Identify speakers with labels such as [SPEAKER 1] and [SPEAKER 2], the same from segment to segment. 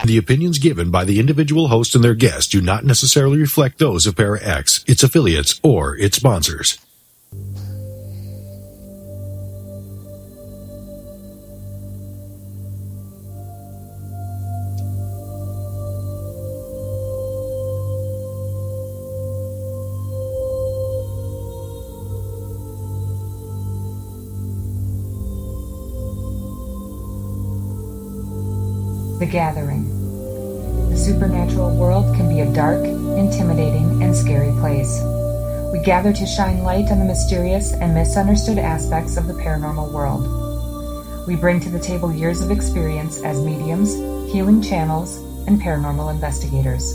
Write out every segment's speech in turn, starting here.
[SPEAKER 1] The opinions given by the individual host and their guests do not necessarily reflect those of Para-X, its affiliates, or its sponsors.
[SPEAKER 2] The Gathering. The supernatural world can be a dark, intimidating, and scary place. We gather to shine light on the mysterious and misunderstood aspects of the paranormal world. We bring to the table years of experience as mediums, healing channels, and paranormal investigators.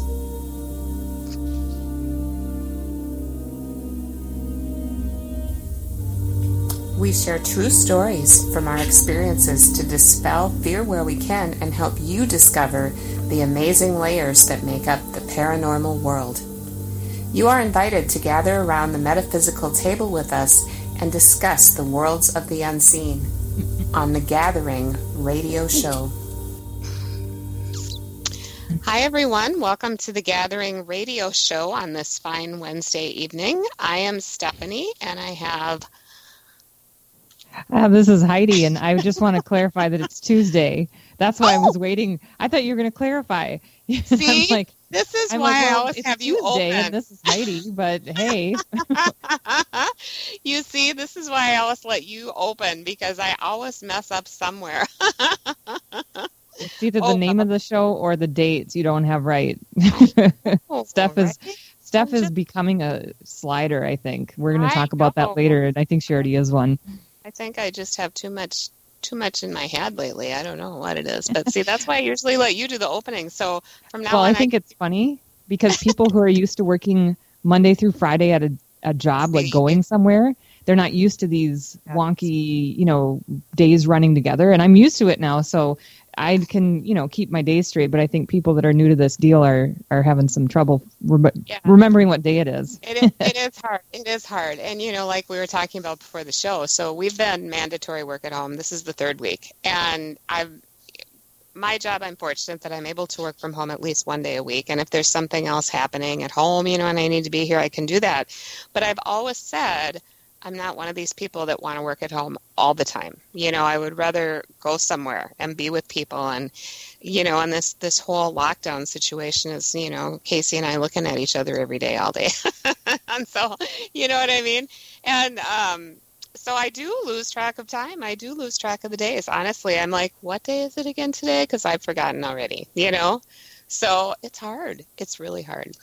[SPEAKER 3] We share true stories from our experiences to dispel fear where we can and help you discover the amazing layers that make up the paranormal world. You are invited to gather around the metaphysical table with us and discuss the worlds of the unseen on The Gathering radio show. Hi, everyone. Welcome to The Gathering radio show on this fine Wednesday evening. I am Stephanie, and I have...
[SPEAKER 4] This is Heidi, and I just want to clarify that it's Tuesday. That's why I was waiting. I thought you were going to clarify.
[SPEAKER 3] See, this is why I always have you
[SPEAKER 4] Tuesday,
[SPEAKER 3] open.
[SPEAKER 4] And this is Heidi, but hey.
[SPEAKER 3] You see, this is why I always let you open, because I always mess up somewhere.
[SPEAKER 4] It's either the name of the show or the dates you don't have right. Steph is becoming a slider, I think. We're going to talk about that later, and I think she already is one.
[SPEAKER 3] I think I just have too much in my head lately. I don't know what it is. But see, that's why I usually let you do the opening. So from now on...
[SPEAKER 4] I think it's funny because people who are used to working Monday through Friday at a job, like going somewhere, they're not used to these wonky, days running together. And I'm used to it now. So I can, keep my days straight. But I think people that are new to this deal are having some trouble remembering what day it is.
[SPEAKER 3] It is hard. It is hard. And, like we were talking about before the show, so we've been mandatory work at home. This is the third week. And my job, I'm fortunate that I'm able to work from home at least one day a week. And if there's something else happening at home, and I need to be here, I can do that. But I've always said, I'm not one of these people that want to work at home all the time. I would rather go somewhere and be with people. And, and this whole lockdown situation is, Casey and I looking at each other every day, all day. And so, you know what I mean? And so I do lose track of time. I do lose track of the days. Honestly, I'm like, what day is it again today? Because I've forgotten already, So it's hard. It's really hard,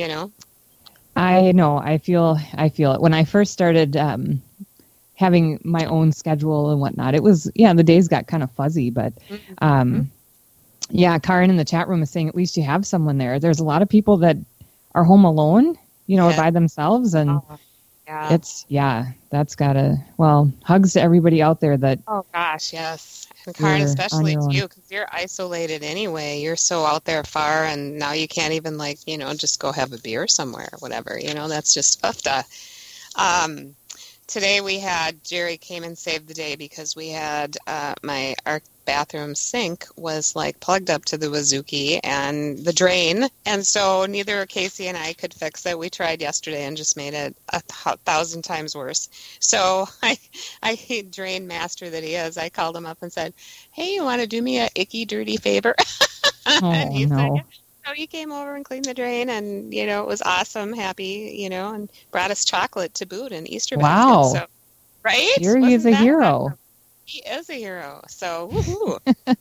[SPEAKER 4] I know. I feel it. When I first started having my own schedule and whatnot, it was, the days got kind of fuzzy. But, Karen in the chat room is saying at least you have someone there. There's a lot of people that are home alone, or by themselves. And that's got to, hugs to everybody out there that.
[SPEAKER 3] Oh, gosh, yes. And Karen, especially to you, because you're isolated anyway. You're so out there far, and now you can't even, just go have a beer somewhere or whatever. That's just tough. Today we had, Jerry came and saved the day because we had our bathroom sink was plugged up to the Wazuki and the drain. And so neither Casey and I could fix it. We tried yesterday and just made it 1,000 times worse. So I drain master that he is, I called him up and said, hey, you want to do me a icky, dirty favor? And he said, yeah. So he came over and cleaned the drain, and, it was awesome, happy, and brought us chocolate to boot and Easter basket. So, right?
[SPEAKER 4] He is a hero.
[SPEAKER 3] Awesome? He is a hero. So, woohoo.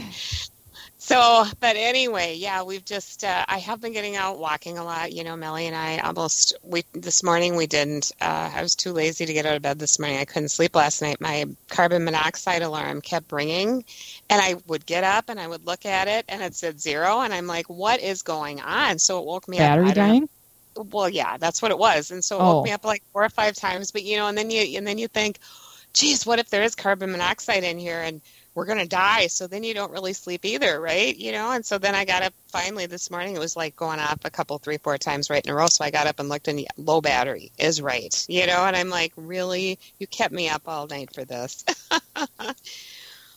[SPEAKER 3] But anyway, we've just, I have been getting out walking a lot. Melly and I this morning we didn't. I was too lazy to get out of bed this morning. I couldn't sleep last night. My carbon monoxide alarm kept ringing, and I would get up and I would look at it, and it said 0, and I'm like, what is going on? So it woke me up.
[SPEAKER 4] Battery dying?
[SPEAKER 3] Well, yeah, that's what it was. And so it woke me up 4 or 5 times. But, and then you think, geez, what if there is carbon monoxide in here and we're going to die? So then you don't really sleep either, right? And so then I got up finally this morning. It was going off a couple, 3, 4 times right in a row. So I got up and looked, and low battery is right, and I'm like, really? You kept me up all night for this.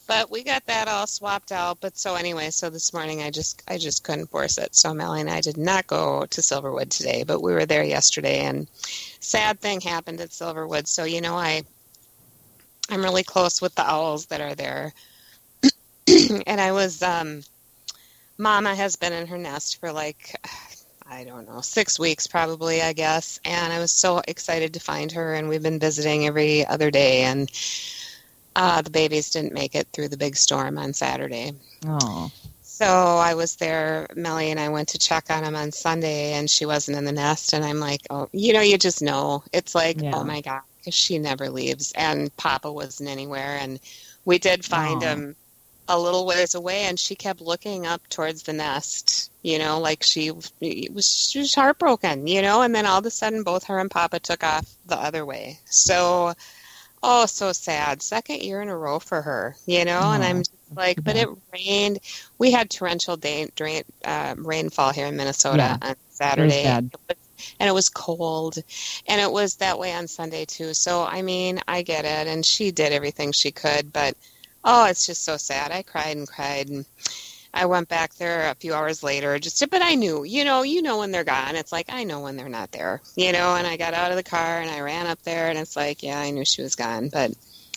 [SPEAKER 3] But we got that all swapped out. But so anyway, so this morning I just couldn't force it. So Melly and I did not go to Silverwood today, but we were there yesterday, and sad thing happened at Silverwood. So I'm really close with the owls that are there. And I was, Mama has been in her nest for like, I don't know, 6 weeks probably, I guess. And I was so excited to find her, and we've been visiting every other day. And the babies didn't make it through the big storm on Saturday.
[SPEAKER 4] Oh.
[SPEAKER 3] So I was there, Melly and I went to check on them on Sunday, and she wasn't in the nest. And I'm like, oh, you just know. It's like, oh my God, because she never leaves. And Papa wasn't anywhere. And we did find him a little ways away, and she kept looking up towards the nest, like she was heartbroken, and then all of a sudden both her and Papa took off the other way. So, so sad. Second year in a row for her, and I'm just like, but it rained. We had torrential rainfall here in Minnesota on Saturday. And it was cold, and it was that way on Sunday too. So, I mean, I get it, and she did everything she could, but it's just so sad. I cried and cried, and I went back there a few hours later. But I knew, when they're gone. It's like, I know when they're not there, and I got out of the car and I ran up there, and it's like, I knew she was gone. But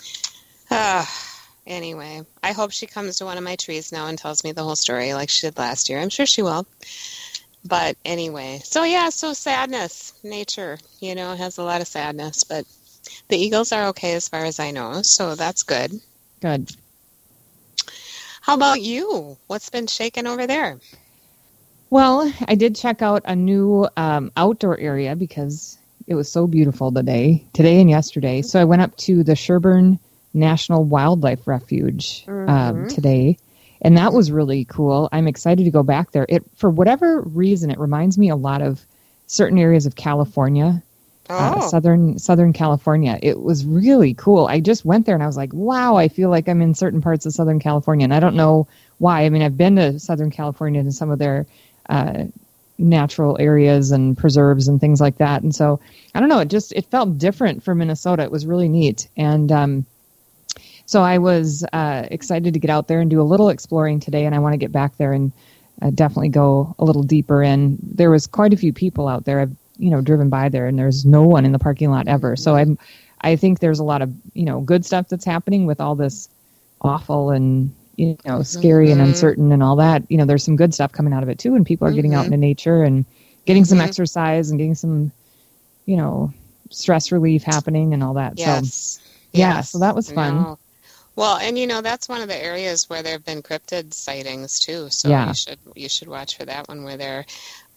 [SPEAKER 3] anyway, I hope she comes to one of my trees now and tells me the whole story like she did last year. I'm sure she will. But anyway, so sadness, nature, has a lot of sadness, but the eagles are okay as far as I know. So that's good.
[SPEAKER 4] Good.
[SPEAKER 3] How about you? What's been shaking over there?
[SPEAKER 4] Well, I did check out a new outdoor area because it was so beautiful today and yesterday. So I went up to the Sherburne National Wildlife Refuge today, and that was really cool. I'm excited to go back there. For whatever reason, it reminds me a lot of certain areas of California. Southern California. It was really cool. I just went there and I was like, wow, I feel like I'm in certain parts of Southern California. And I don't know why. I mean, I've been to Southern California and some of their natural areas and preserves and things like that. And so, I don't know, it felt different for Minnesota. It was really neat. And so I was excited to get out there and do a little exploring today. And I want to get back there and definitely go a little deeper in. There was quite a few people out there. I've driven by there, and there's no one in the parking lot ever. So I think there's a lot of, good stuff that's happening with all this awful and, scary and uncertain and all that. There's some good stuff coming out of it too. And people are getting out into nature and getting some exercise and getting some, stress relief happening and all that.
[SPEAKER 3] Yes.
[SPEAKER 4] So, so that was fun.
[SPEAKER 3] No. Well, and that's one of the areas where there have been cryptid sightings too. So you should watch for that when we're there.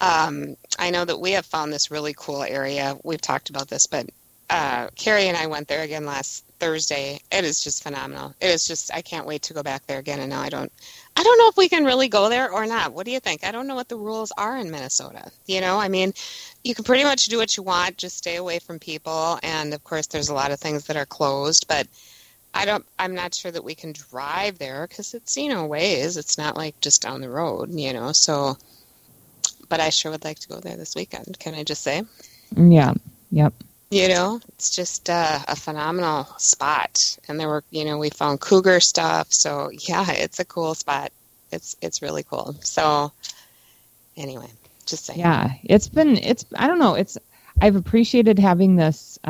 [SPEAKER 3] I know that we have found this really cool area. We've talked about this, but Carrie and I went there again last Thursday. It is just phenomenal. It is just, I can't wait to go back there again. And now I don't know if we can really go there or not. What do you think? I don't know what the rules are in Minnesota. I mean, you can pretty much do what you want. Just stay away from people. And of course, there's a lot of things that are closed, but I'm not sure that we can drive there because it's, ways. It's not like just down the road, so. But I sure would like to go there this weekend. Can I just say?
[SPEAKER 4] Yeah. Yep.
[SPEAKER 3] It's just a phenomenal spot. And there were, we found cougar stuff. So yeah, it's a cool spot. It's really cool. So anyway, just saying.
[SPEAKER 4] Yeah, I don't know. I've appreciated having this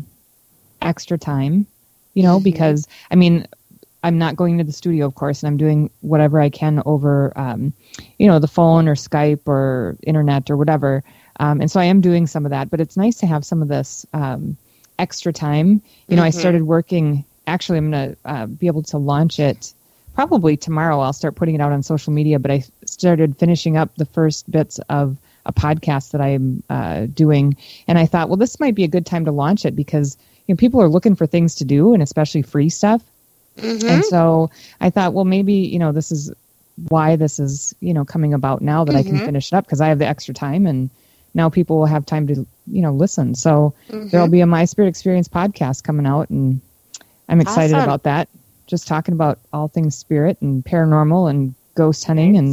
[SPEAKER 4] extra time, because I mean, I'm not going to the studio, of course, and I'm doing whatever I can over, the phone or Skype or internet or whatever. And so I am doing some of that, but it's nice to have some of this extra time. I started working, actually, I'm going to be able to launch it probably tomorrow. I'll start putting it out on social media, but I started finishing up the first bits of a podcast that I'm doing. And I thought, well, this might be a good time to launch it because people are looking for things to do, and especially free stuff. And so I thought, well, maybe, this is why this is, coming about now that I can finish it up because I have the extra time and now people will have time to, listen. So there'll be a My Spirit Experience podcast coming out and I'm excited about that. Just talking about all things spirit and paranormal and ghost hunting and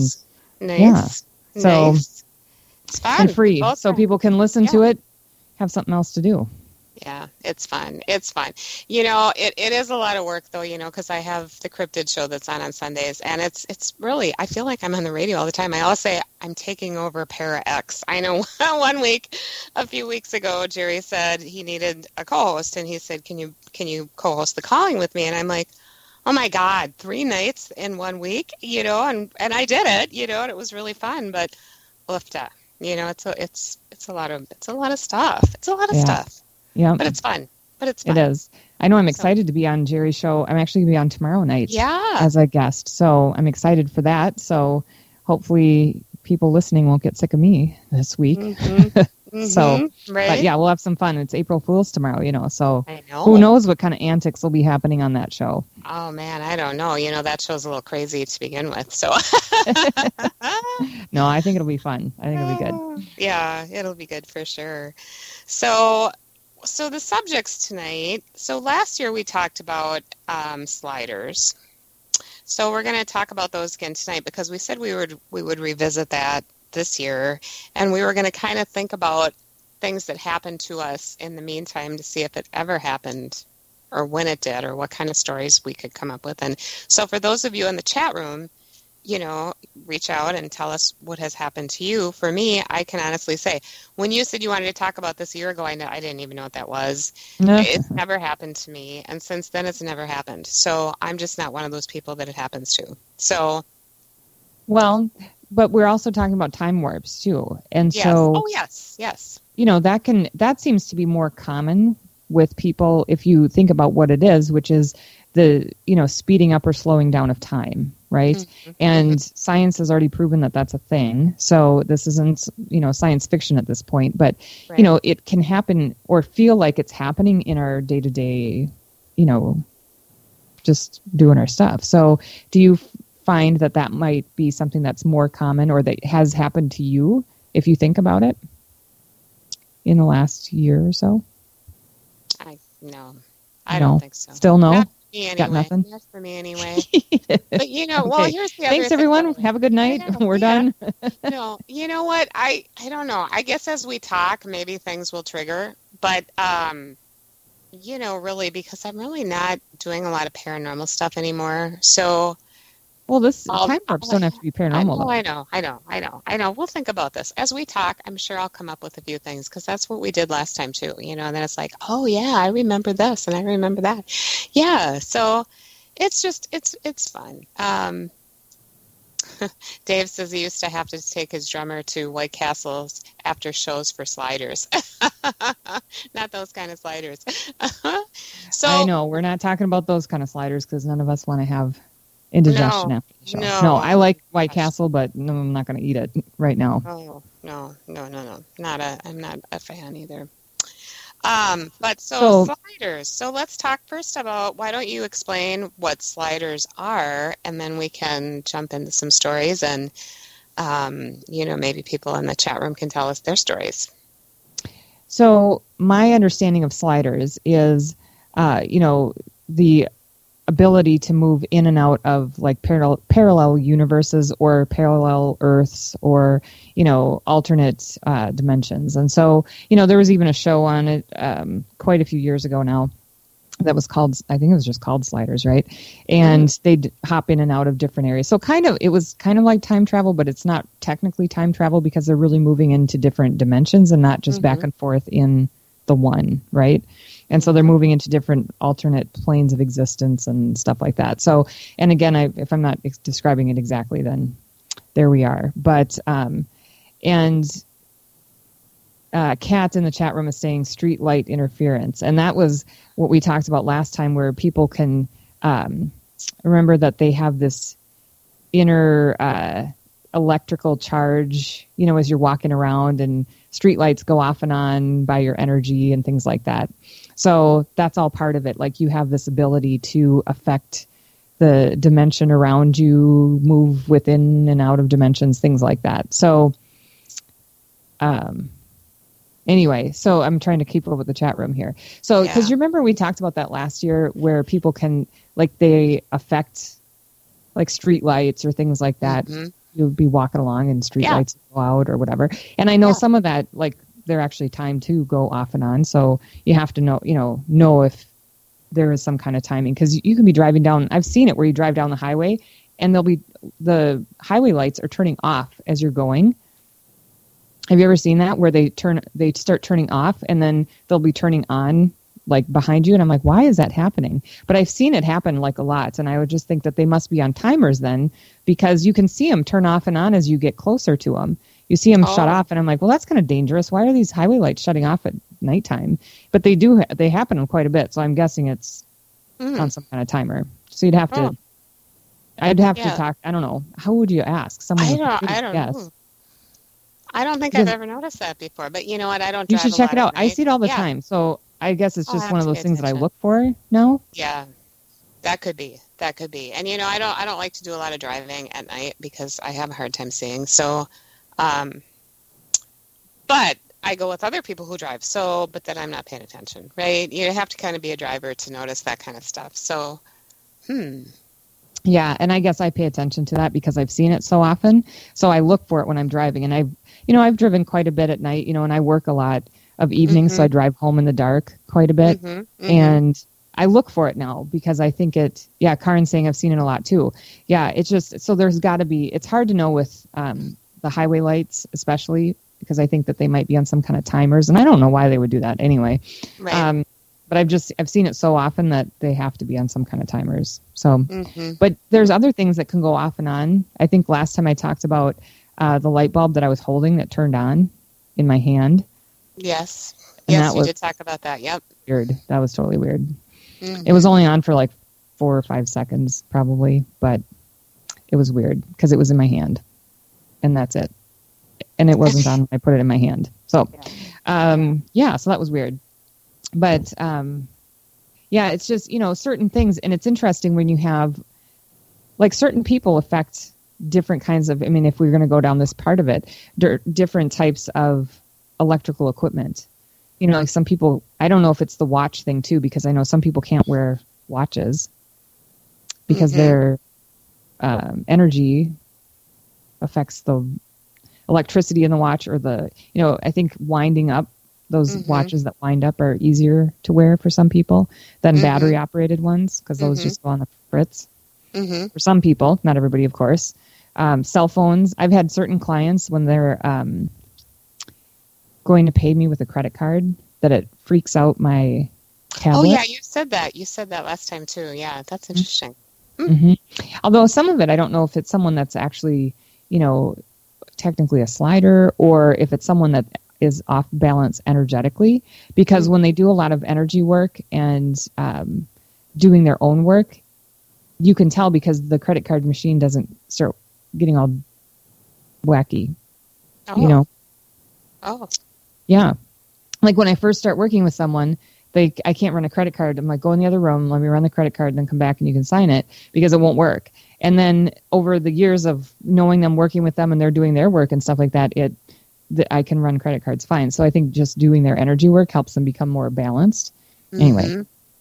[SPEAKER 4] so
[SPEAKER 3] it's fun.
[SPEAKER 4] And free. So people can listen to it, have something else to do.
[SPEAKER 3] Yeah, it's fun. It's fun. You know, it is a lot of work though, you know, because I have the cryptid show that's on Sundays, and it's really, I feel like I'm on the radio all the time. I always say I'm taking over Para X. I know one week, a few weeks ago, Jerry said he needed a co-host, and he said, can you co-host The Calling with me? And I'm like, oh my God, 3 nights in 1 week, you know, and I did it, you know, and it was really fun, but oofta, you know, it's a lot of stuff. It's a lot of stuff.
[SPEAKER 4] Yeah.
[SPEAKER 3] But it's fun.
[SPEAKER 4] It is. I know I'm excited to be on Jerry's show. I'm actually going to be on tomorrow night as a guest. So I'm excited for that. So hopefully people listening won't get sick of me this week.
[SPEAKER 3] Mm-hmm.
[SPEAKER 4] So,
[SPEAKER 3] right.
[SPEAKER 4] But yeah, we'll have some fun. It's April Fool's tomorrow, you know. So
[SPEAKER 3] I know.
[SPEAKER 4] Who knows what kind of antics will be happening on that show.
[SPEAKER 3] Oh, man, I don't know. You know, that show's a little crazy to begin with. So
[SPEAKER 4] No, I think it'll be fun. I think it'll be good.
[SPEAKER 3] Yeah, it'll be good for sure. So the subjects tonight, so last year we talked about sliders. So we're going to talk about those again tonight because we said we would revisit that this year, and we were going to kind of think about things that happened to us in the meantime to see if it ever happened or when it did or what kind of stories we could come up with. And so for those of you in the chat room, you know, reach out and tell us what has happened to you. For me, I can honestly say, when you said you wanted to talk about this a year ago, I didn't even know what that was. It's never happened to me. And since then, it's never happened. So I'm just not one of those people that it happens to. So.
[SPEAKER 4] Well, but we're also talking about time warps, too. And
[SPEAKER 3] yes.
[SPEAKER 4] so.
[SPEAKER 3] Oh, yes.
[SPEAKER 4] You know, that seems to be more common with people if you think about what it is, which is the, you know, speeding up or slowing down of time, right? Mm-hmm. And science has already proven that that's a thing. So this isn't, you know, science fiction at this point, but, right. You know, it can happen or feel like it's happening in our day-to-day, you know, just doing our stuff. So do you find that might be something that's more common or that has happened to you if you think about it in the last year or so?
[SPEAKER 3] No, I don't think so.
[SPEAKER 4] Still no?
[SPEAKER 3] Not for me anyway.
[SPEAKER 4] Got nothing?
[SPEAKER 3] Not for me anyway. But, you know, well,
[SPEAKER 4] okay.
[SPEAKER 3] Here's the other
[SPEAKER 4] Thanks,
[SPEAKER 3] thing.
[SPEAKER 4] everyone. Have a good night. We're done.
[SPEAKER 3] No, you know what? I don't know. I guess as we talk, maybe things will trigger. But, you know, really, because I'm really not doing a lot of paranormal stuff anymore. So...
[SPEAKER 4] Well, time warps don't have to be paranormal.
[SPEAKER 3] I know. We'll think about this. As we talk, I'm sure I'll come up with a few things because that's what we did last time too, you know, and then it's like, oh yeah, I remember this and I remember that. Yeah, so it's just, it's fun. Dave says he used to have to take his drummer to White Castles after shows for sliders. Not those kind of sliders. So
[SPEAKER 4] I know, we're not talking about those kind of sliders because none of us want to have indigestion after the show. No, I like White Castle, but no, I'm not going to eat it right now.
[SPEAKER 3] Oh, no. I'm not a fan either. But sliders. So let's talk first about, why don't you explain what sliders are, and then we can jump into some stories, and, you know, maybe people in the chat room can tell us their stories.
[SPEAKER 4] So my understanding of sliders is, you know, the ability to move in and out of like parallel universes or parallel Earths or, you know, alternate dimensions. And so, you know, there was even a show on it quite a few years ago now that was called, I think it was just called Sliders, right? And they'd hop in and out of different areas. So it was kind of like time travel, but it's not technically time travel because they're really moving into different dimensions and not just back and forth in the one, right? And so they're moving into different alternate planes of existence and stuff like that. So, and again, if I'm not describing it exactly, then there we are. But, Kat in the chat room is saying street light interference. And that was what we talked about last time, where people can remember that they have this inner electrical charge, you know, as you're walking around, and street lights go off and on by your energy and things like that. So that's all part of it. Like, you have this ability to affect the dimension around you, move within and out of dimensions, things like that. So, anyway, so I'm trying to keep up with the chat room here. So, because you remember we talked about that last year, where people can, like, they affect, like, street lights or things like that. You'll be walking along and street lights go out or whatever. And I know some of that, like, they're actually timed to go off and on. So you have to know if there is some kind of timing, because you can be driving down. I've seen it where you drive down the highway and the highway lights are turning off as you're going. Have you ever seen that where they start turning off and then they'll be turning on like behind you? And I'm like, why is that happening? But I've seen it happen like a lot. And I would just think that they must be on timers then, because you can see them turn off and on as you get closer to them. You see them shut off. And I'm like, well, that's kind of dangerous. Why are these highway lights shutting off at nighttime? But they happen quite a bit. So I'm guessing it's on some kind of timer. So you'd have to, I'd have to talk. I don't know. How would you ask someone?
[SPEAKER 3] I don't know. I don't think I've ever noticed that before, but you know what? I don't.
[SPEAKER 4] You should check it out. I see it all the time. So I guess it's just one of those things that I look for now.
[SPEAKER 3] Yeah, that could be. And you know, I don't like to do a lot of driving at night because I have a hard time seeing. So, but I go with other people who drive. So, but then I'm not paying attention, right? You have to kind of be a driver to notice that kind of stuff. So,
[SPEAKER 4] Yeah, and I guess I pay attention to that because I've seen it so often. So I look for it when I'm driving, and I've driven quite a bit at night, and I work a lot of evenings, so I drive home in the dark quite a bit. And I look for it now because I think Karen's saying I've seen it a lot too. Yeah, it's just, so there's got to be, it's hard to know with the highway lights, especially because I think that they might be on some kind of timers, and I don't know why they would do that anyway. Right. But I've seen it so often that they have to be on some kind of timers. So, but there's other things that can go off and on. I think last time I talked about the light bulb that I was holding that turned on in my hand.
[SPEAKER 3] Yes, you did talk about that. Yep.
[SPEAKER 4] Weird. That was totally weird. It was only on for like 4 or 5 seconds probably, but it was weird because it was in my hand, and that's it. And it wasn't on when I put it in my hand. So, so that was weird. But, it's just, certain things. And it's interesting when you have, like, certain people affect different kinds of, if we're going to go down this part of it, different types of electrical equipment. Like some people, I don't know if it's the watch thing too, because I know some people can't wear watches because their energy affects the electricity in the watch, or I think winding up. Those watches that wind up are easier to wear for some people than battery-operated ones, because those just go on the fritz. For some people, not everybody, of course. Cell phones. I've had certain clients when they're going to pay me with a credit card that it freaks out my tablet.
[SPEAKER 3] Oh, yeah, you said that. You said that last time, too. Yeah, that's interesting.
[SPEAKER 4] Although some of it, I don't know if it's someone that's actually, technically a slider, or if it's someone that is off balance energetically, because when they do a lot of energy work and doing their own work, you can tell because the credit card machine doesn't start getting all wacky. Yeah, like when I first start working with someone, I can't run a credit card. I'm like, go in the other room, let me run the credit card, and then come back and you can sign it, because it won't work. And then over the years of knowing them, working with them, and they're doing their work and stuff like that, I can run credit cards fine. So I think just doing their energy work helps them become more balanced. Anyway.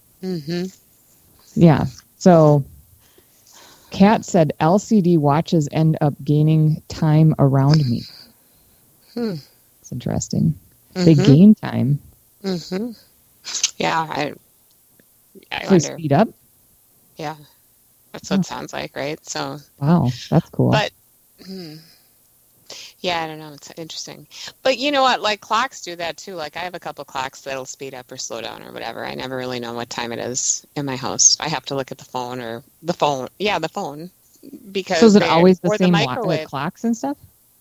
[SPEAKER 4] Yeah. So Kat said LCD watches end up gaining time around me. It's interesting. They gain time.
[SPEAKER 3] Yeah. I
[SPEAKER 4] so
[SPEAKER 3] wonder.
[SPEAKER 4] Speed up?
[SPEAKER 3] Yeah. That's what it sounds like, right? So.
[SPEAKER 4] Wow. That's cool.
[SPEAKER 3] But. Yeah, I don't know. It's interesting. But you know what? Like clocks do that too. Like I have a couple clocks that'll speed up or slow down or whatever. I never really know what time it is in my house. I have to look at the phone or the phone. Yeah, the phone. Because
[SPEAKER 4] so is it always the same the clocks and stuff?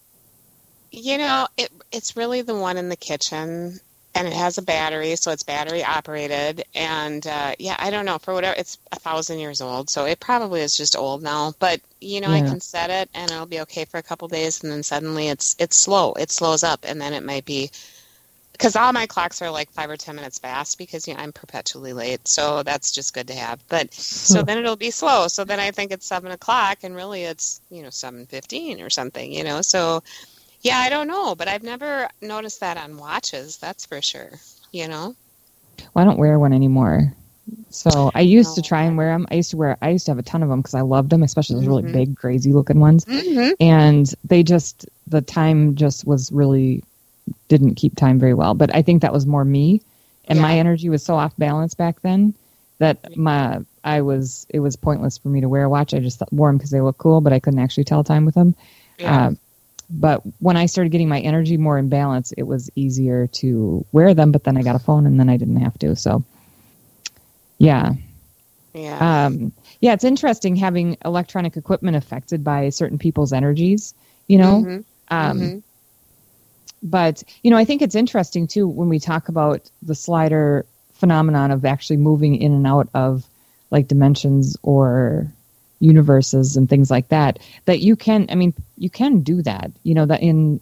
[SPEAKER 3] It's really the one in the kitchen, and it has a battery, so it's battery operated. And I don't know, for whatever, it's 1,000 years old, so it probably is just old now. But I can set it, and it'll be okay for a couple days, and then suddenly it's slow. It slows up, and then it might be, because all my clocks are like 5 or 10 minutes fast, because I'm perpetually late, so that's just good to have. But so then it'll be slow. So then I think it's 7 o'clock, and really it's 7:15 or something. So. Yeah, I don't know, but I've never noticed that on watches, that's for sure, Well,
[SPEAKER 4] I don't wear one anymore. So I used to try and wear them. I used to have a ton of them because I loved them, especially those really big, crazy looking ones. And the time just was really didn't keep time very well. But I think that was more me, and my energy was so off balance back then that it was pointless for me to wear a watch. I just wore them because they look cool, but I couldn't actually tell time with them. Yeah. But when I started getting my energy more in balance, it was easier to wear them. But then I got a phone, and then I didn't have to. So, yeah. Yeah. It's interesting having electronic equipment affected by certain people's energies, you know? But, you know, I think it's interesting, too, when we talk about the slider phenomenon of actually moving in and out of, like, dimensions or universes and things like that, that you can do that, you know, that in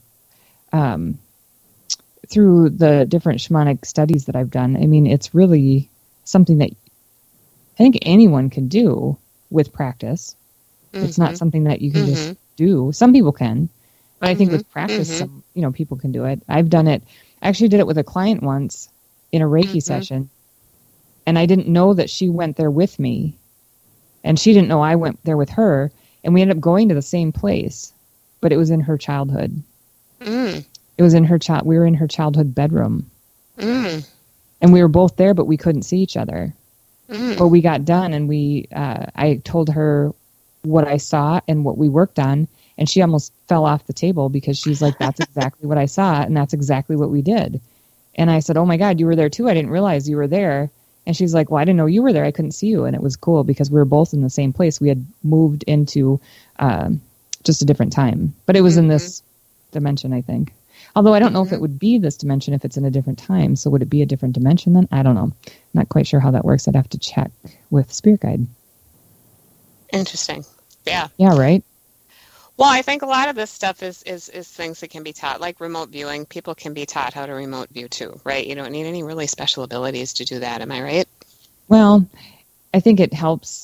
[SPEAKER 4] through the different shamanic studies that I've done. I mean, it's really something that I think anyone can do with practice. It's not something that you can just do. Some people can, but I think with practice, some, you know, people can do it. I've done it. I actually did it with a client once in a Reiki session, and I didn't know that she went there with me, and she didn't know I went there with her, and we ended up going to the same place, but it was in her childhood. It was in we were in her childhood bedroom, and we were both there, but we couldn't see each other. But we got done, and I told her what I saw and what we worked on, and she almost fell off the table because she's like, that's exactly what I saw, and that's exactly what we did. And I said, oh my God, you were there too? I didn't realize you were there. And she's like, well, I didn't know you were there. I couldn't see you. And it was cool because we were both in the same place. We had moved into just a different time. But it was in this dimension, I think. Although I don't know if it would be this dimension if it's in a different time. So would it be a different dimension then? I don't know. Not quite sure how that works. I'd have to check with Spirit Guide.
[SPEAKER 3] Interesting. Yeah.
[SPEAKER 4] Yeah, right?
[SPEAKER 3] Well, I think a lot of this stuff is things that can be taught, like remote viewing. People can be taught how to remote view too, right? You don't need any really special abilities to do that. Am I right?
[SPEAKER 4] Well, I think it helps.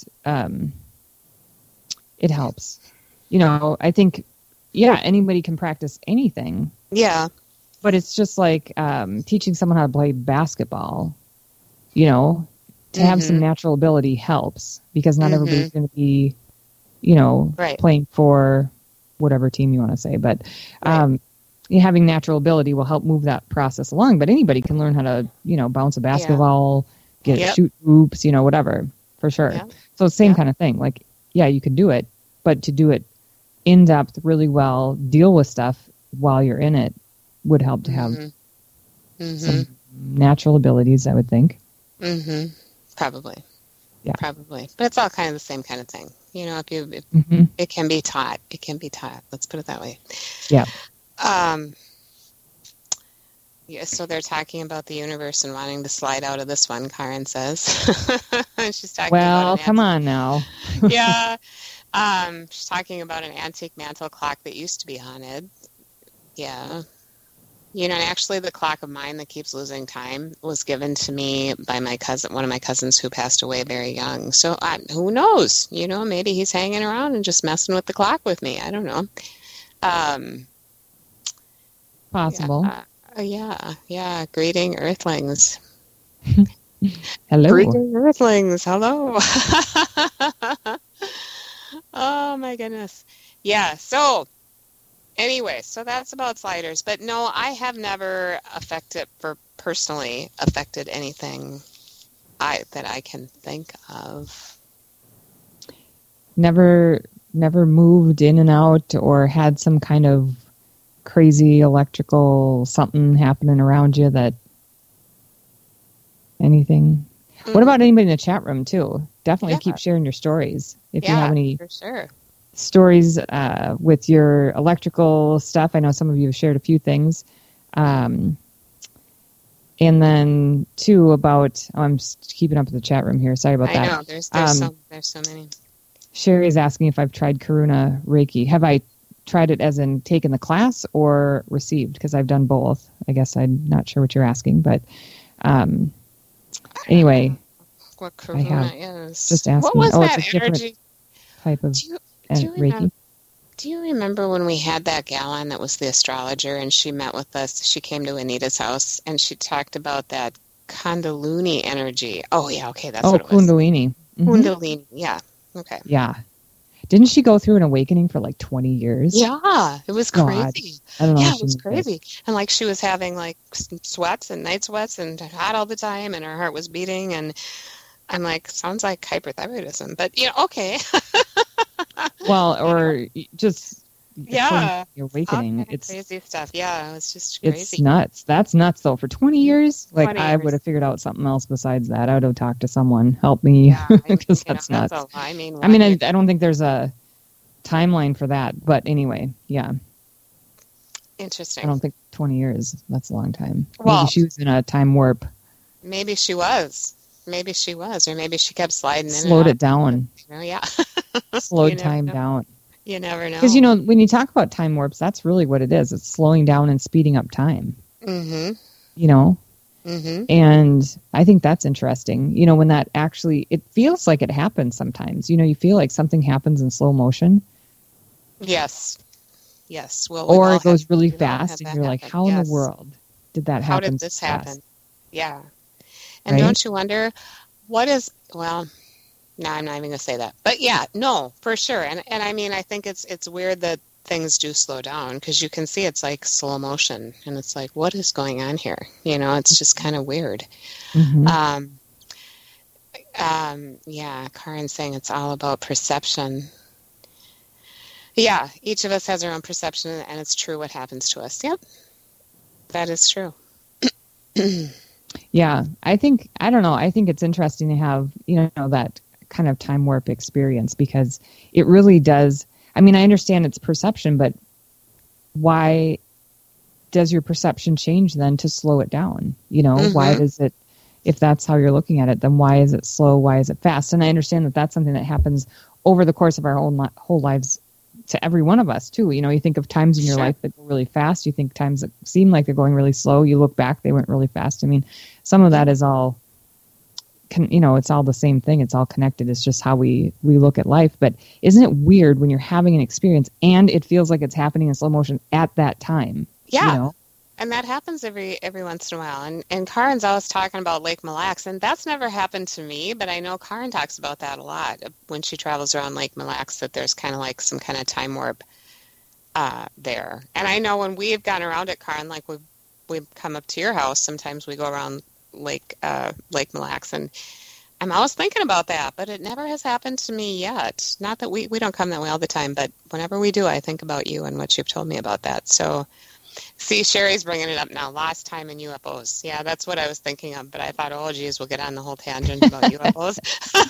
[SPEAKER 4] It helps. You know, I think, anybody can practice anything.
[SPEAKER 3] Yeah.
[SPEAKER 4] But it's just like teaching someone how to play basketball, you know, to have some natural ability helps because not everybody's going to be, you know, playing for whatever team you want to say. But having natural ability will help move that process along. But anybody can learn how to, you know, bounce a basketball, shoot hoops, you know, whatever, for sure. Yeah. So same kind of thing. Like, you can do it, but to do it in depth really well, deal with stuff while you're in it would help to have some natural abilities, I would think.
[SPEAKER 3] Probably.
[SPEAKER 4] Yeah.
[SPEAKER 3] Probably. But it's all kind of the same kind of thing. You know, if it can be taught. It can be taught. Let's put it that way.
[SPEAKER 4] Yeah.
[SPEAKER 3] So they're talking about the universe and wanting to slide out of this one, Karen says. She's talking about
[SPEAKER 4] come on now.
[SPEAKER 3] Yeah. She's talking about an antique mantle clock that used to be haunted. Yeah. You know, and actually the clock of mine that keeps losing time was given to me by my cousin, one of my cousins who passed away very young. So who knows? You know, maybe he's hanging around and just messing with the clock with me. I don't know.
[SPEAKER 4] Possible.
[SPEAKER 3] Yeah. Greeting Earthlings.
[SPEAKER 4] Hello.
[SPEAKER 3] Greeting Earthlings. Hello. Oh, my goodness. Yeah, so anyway, so that's about sliders. But no, I have never personally affected anything that I can think of.
[SPEAKER 4] Never moved in and out or had some kind of crazy electrical something happening around you that anything. What about anybody in the chat room too? Definitely keep sharing your stories. If you have any stories with your electrical stuff. I know some of you have shared a few things. And then too about, I'm just keeping up with the chat room here. Sorry about that.
[SPEAKER 3] I know, there's so many.
[SPEAKER 4] Sherry is asking if I've tried Karuna Reiki. Have I tried it as in taken the class or received? Because I've done both. I guess I'm not sure what you're asking, but anyway,
[SPEAKER 3] what Karuna is.
[SPEAKER 4] Just asking.
[SPEAKER 3] What was that
[SPEAKER 4] it's a
[SPEAKER 3] energy?
[SPEAKER 4] Type of Reiki.
[SPEAKER 3] Do you remember when we had that gal on that was the astrologer and she met with us? She came to Anita's house and she talked about that Kundalini energy. Oh, yeah, okay, that's what it was.
[SPEAKER 4] Kundalini.
[SPEAKER 3] Kundalini, yeah, okay.
[SPEAKER 4] Yeah. Didn't she go through an awakening for like 20 years?
[SPEAKER 3] Yeah, it was crazy.
[SPEAKER 4] I don't know.
[SPEAKER 3] Yeah, it was crazy. And like she was having like sweats and night sweats and hot all the time, and her heart was beating. And I'm like, sounds like hyperthyroidism, but okay.
[SPEAKER 4] Well, or just
[SPEAKER 3] the
[SPEAKER 4] awakening.
[SPEAKER 3] It's crazy stuff. Yeah, it was just crazy.
[SPEAKER 4] It's nuts. That's nuts though. For 20 years, like 20 years. I would have figured out something else besides that. I would have talked to someone, help me, because that's nuts.
[SPEAKER 3] I
[SPEAKER 4] don't think there's a timeline for that, but anyway, yeah.
[SPEAKER 3] Interesting.
[SPEAKER 4] I don't think 20 years. That's a long time.
[SPEAKER 3] Well,
[SPEAKER 4] maybe she was in a time warp.
[SPEAKER 3] Maybe she was. Or maybe she kept sliding in.
[SPEAKER 4] Slowed it down.
[SPEAKER 3] Yeah.
[SPEAKER 4] Slowed time down.
[SPEAKER 3] You never know.
[SPEAKER 4] Because, when you talk about time warps, that's really what it is. It's slowing down and speeding up time.
[SPEAKER 3] Mm-hmm.
[SPEAKER 4] Mm-hmm. And I think that's interesting. When that actually, it feels like it happens sometimes. You feel like something happens in slow motion.
[SPEAKER 3] Yes. Well,
[SPEAKER 4] or it goes really fast and you're like, how in the world did that happen?
[SPEAKER 3] How did this happen? Yeah. And don't you wonder, no, I'm not even going to say that. But yeah, no, for sure. And I mean, I think it's weird that things do slow down because you can see it's like slow motion. And it's like, what is going on here? It's just kind of weird.
[SPEAKER 4] Mm-hmm.
[SPEAKER 3] Yeah, Karen's saying it's all about perception. Yeah, each of us has our own perception, and it's true what happens to us. Yep, that is true.
[SPEAKER 4] Yeah, I think it's interesting to have, that kind of time warp experience because it really does. I mean, I understand it's perception, but why does your perception change then to slow it down?
[SPEAKER 3] Mm-hmm.
[SPEAKER 4] Why does it, if that's how you're looking at it, then why is it slow? Why is it fast? And I understand that that's something that happens over the course of our whole lives to every one of us too. You think of times in your life that go really fast. You think times that seem like they're going really slow. You look back, they went really fast. I mean, some of that is all, it's all the same thing. It's all connected. It's just how we look at life. But isn't it weird when you're having an experience and it feels like it's happening in slow motion at that time?
[SPEAKER 3] Yeah. And that happens every once in a while. And Karen's always talking about Lake Mille Lacs, and that's never happened to me, but I know Karen talks about that a lot when she travels around Lake Mille Lacs, that there's kind of like some kind of time warp there. And I know when we've gone around it, Karen, like we've come up to your house, sometimes we go around Lake Mille Lacs, and I'm always thinking about that, but it never has happened to me yet. Not that we don't come that way all the time, but whenever we do, I think about you and what you've told me about that. So, see, Sherry's bringing it up now. Lost time in UFOs. Yeah, that's what I was thinking of, but I thought, oh, geez, we'll get on the whole tangent about UFOs.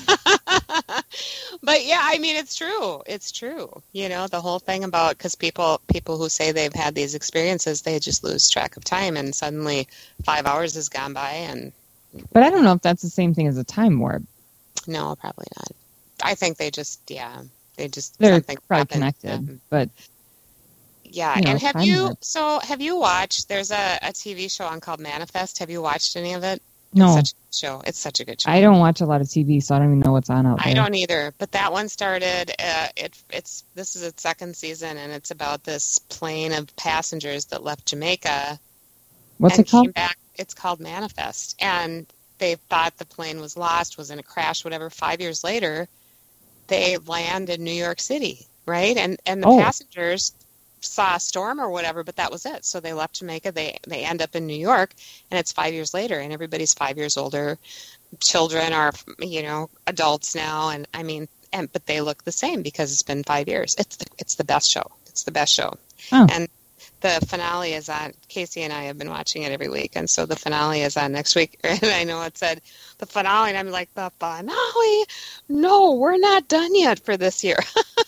[SPEAKER 3] But yeah, I mean, it's true. It's true. The whole thing about, because people who say they've had these experiences, they just lose track of time, and suddenly 5 hours has gone by.
[SPEAKER 4] But I don't know if that's the same thing as a time warp.
[SPEAKER 3] No, probably not. I think they're
[SPEAKER 4] probably connected, but.
[SPEAKER 3] Yeah, and have you watched, there's a TV show on called Manifest. Have you watched any of it?
[SPEAKER 4] No.
[SPEAKER 3] It's such a good show.
[SPEAKER 4] I don't watch a lot of TV, so I don't even know what's on out there.
[SPEAKER 3] I don't either, but that one started, this is its second season, and it's about this plane of passengers that left Jamaica.
[SPEAKER 4] What's it called?
[SPEAKER 3] Came back. It's called Manifest, and they thought the plane was lost, was in a crash, whatever. 5 years later, they land in New York City, right? And the passengers saw a storm or whatever, but that was it. So they left Jamaica. They end up in New York, and it's 5 years later, and everybody's 5 years older. Children are, adults now, and I mean, but they look the same because it's been 5 years. It's the best show. It's the best show.
[SPEAKER 4] Oh.
[SPEAKER 3] And the finale is on. Casey and I have been watching it every week, and so the finale is on next week. And I know it said the finale, and I'm like, the finale? No, we're not done yet for this year.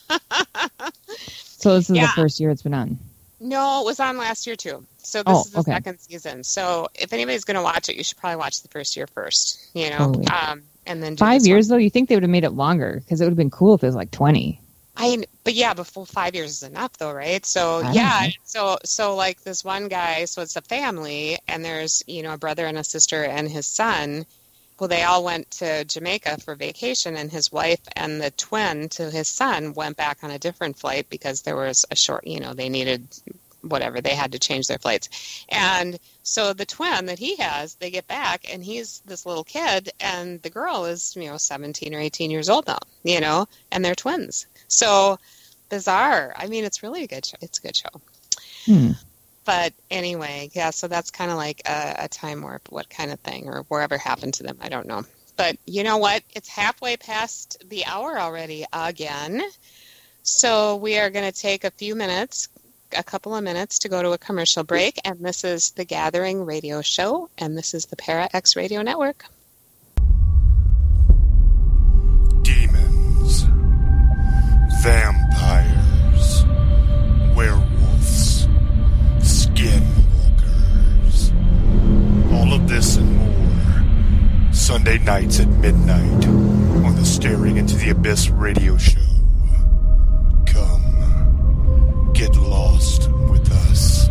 [SPEAKER 4] So this is the first year it's been on?
[SPEAKER 3] No, it was on last year too. So this is the second season. So if anybody's going to watch it, you should probably watch the first year first.
[SPEAKER 4] Totally.
[SPEAKER 3] And then
[SPEAKER 4] 5 years though. You think they would have made it longer because it would have been cool if it was like 20.
[SPEAKER 3] Before 5 years is enough though, right? So so like this one guy. So it's a family, and there's a brother and a sister and his son. Well, they all went to Jamaica for vacation, and his wife and the twin to his son went back on a different flight because there was a short, they needed whatever, they had to change their flights. And so the twin that he has, they get back, and he's this little kid, and the girl is, 17 or 18 years old now, and they're twins. So bizarre. I mean, it's really a good show. It's a good show. But anyway, yeah, so that's kind of like a time warp, what kind of thing, or wherever happened to them, I don't know. But you know what? It's halfway past the hour already again. So we are going to take a couple of minutes to go to a commercial break. And this is The Gathering Radio Show, and this is the Para X Radio Network.
[SPEAKER 5] Demons, vampires, werewolves, skinwalkers, all of this and more. Sunday nights at midnight on the Staring Into the Abyss radio show. Come, get lost with us.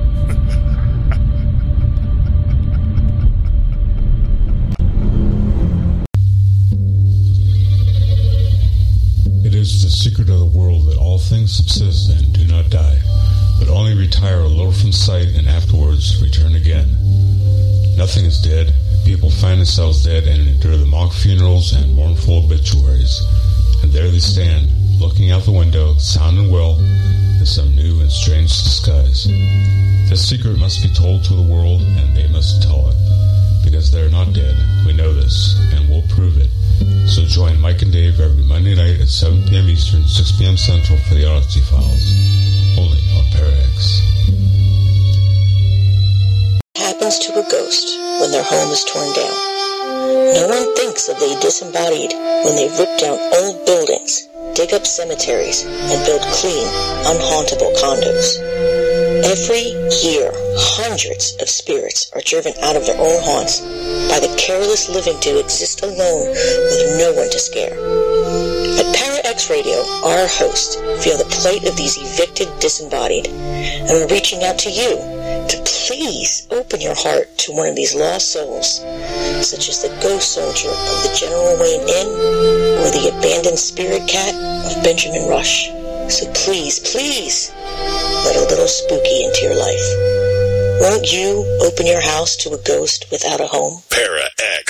[SPEAKER 6] It is the secret of the world that all things subsist and do not die, but only retire a little from sight and afterwards return again. Nothing is dead. People find themselves dead and endure the mock funerals and mournful obituaries. And there they stand, looking out the window, sound and well, in some new and strange disguise. This secret must be told to the world, and they must tell it. Because they're not dead, we know this, and we'll prove it. So join Mike and Dave every Monday night at 7 p.m. Eastern, 6 p.m. Central for the Odyssey Files. Only on Parax.
[SPEAKER 7] Happens to a ghost when their home is torn down. No one thinks of the disembodied when they rip down old buildings, dig up cemeteries, and build clean, unhauntable condos. Every year, hundreds of spirits are driven out of their own haunts by the careless living to exist alone with no one to scare. At Para X Radio, our hosts feel the plight of these evicted disembodied, and we're reaching out to you to please open your heart to one of these lost souls, such as the ghost soldier of the General Wayne Inn or the abandoned spirit cat of Benjamin Rush. So please, please, let a little spooky into your life. Won't you open your house to a ghost without a home?
[SPEAKER 5] Para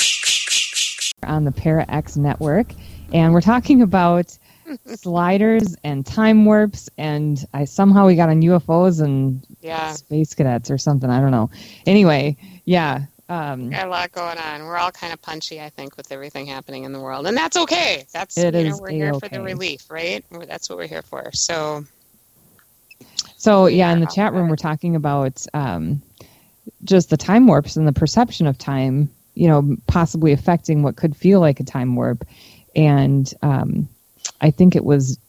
[SPEAKER 5] X.
[SPEAKER 4] On the Para X network, and we're talking about sliders and time warps, and somehow we got on UFOs and space cadets or something. I don't know. Anyway, yeah.
[SPEAKER 3] Got a lot going on. We're all kind of punchy, I think, with everything happening in the world, and that's okay. That's we're here for the relief, right? That's what we're here for. So yeah, in the chat room, we're talking about just the time warps and the perception of time, possibly affecting what could feel like a time warp. And I think it was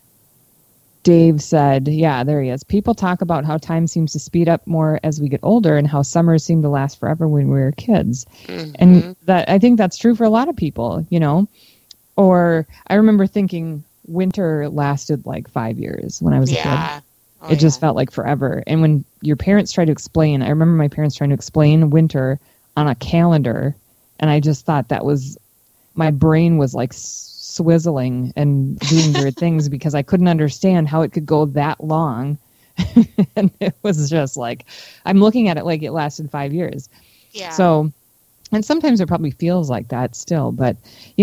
[SPEAKER 3] Dave said, yeah, there he is. People talk about how time seems to speed up more as we get older and how summers seem to last forever when we were kids. Mm-hmm. And that I think that's true for a lot of people, Or I remember thinking winter lasted like 5 years when I was a kid. It just felt like forever. And when your parents try to explain, I remember my parents trying to explain winter on a calendar, and I just thought my brain was like swizzling and doing weird things because I couldn't understand how it could go that long. And it was just like, I'm looking at it like it lasted 5 years. Yeah. So, and sometimes it probably feels like that still, but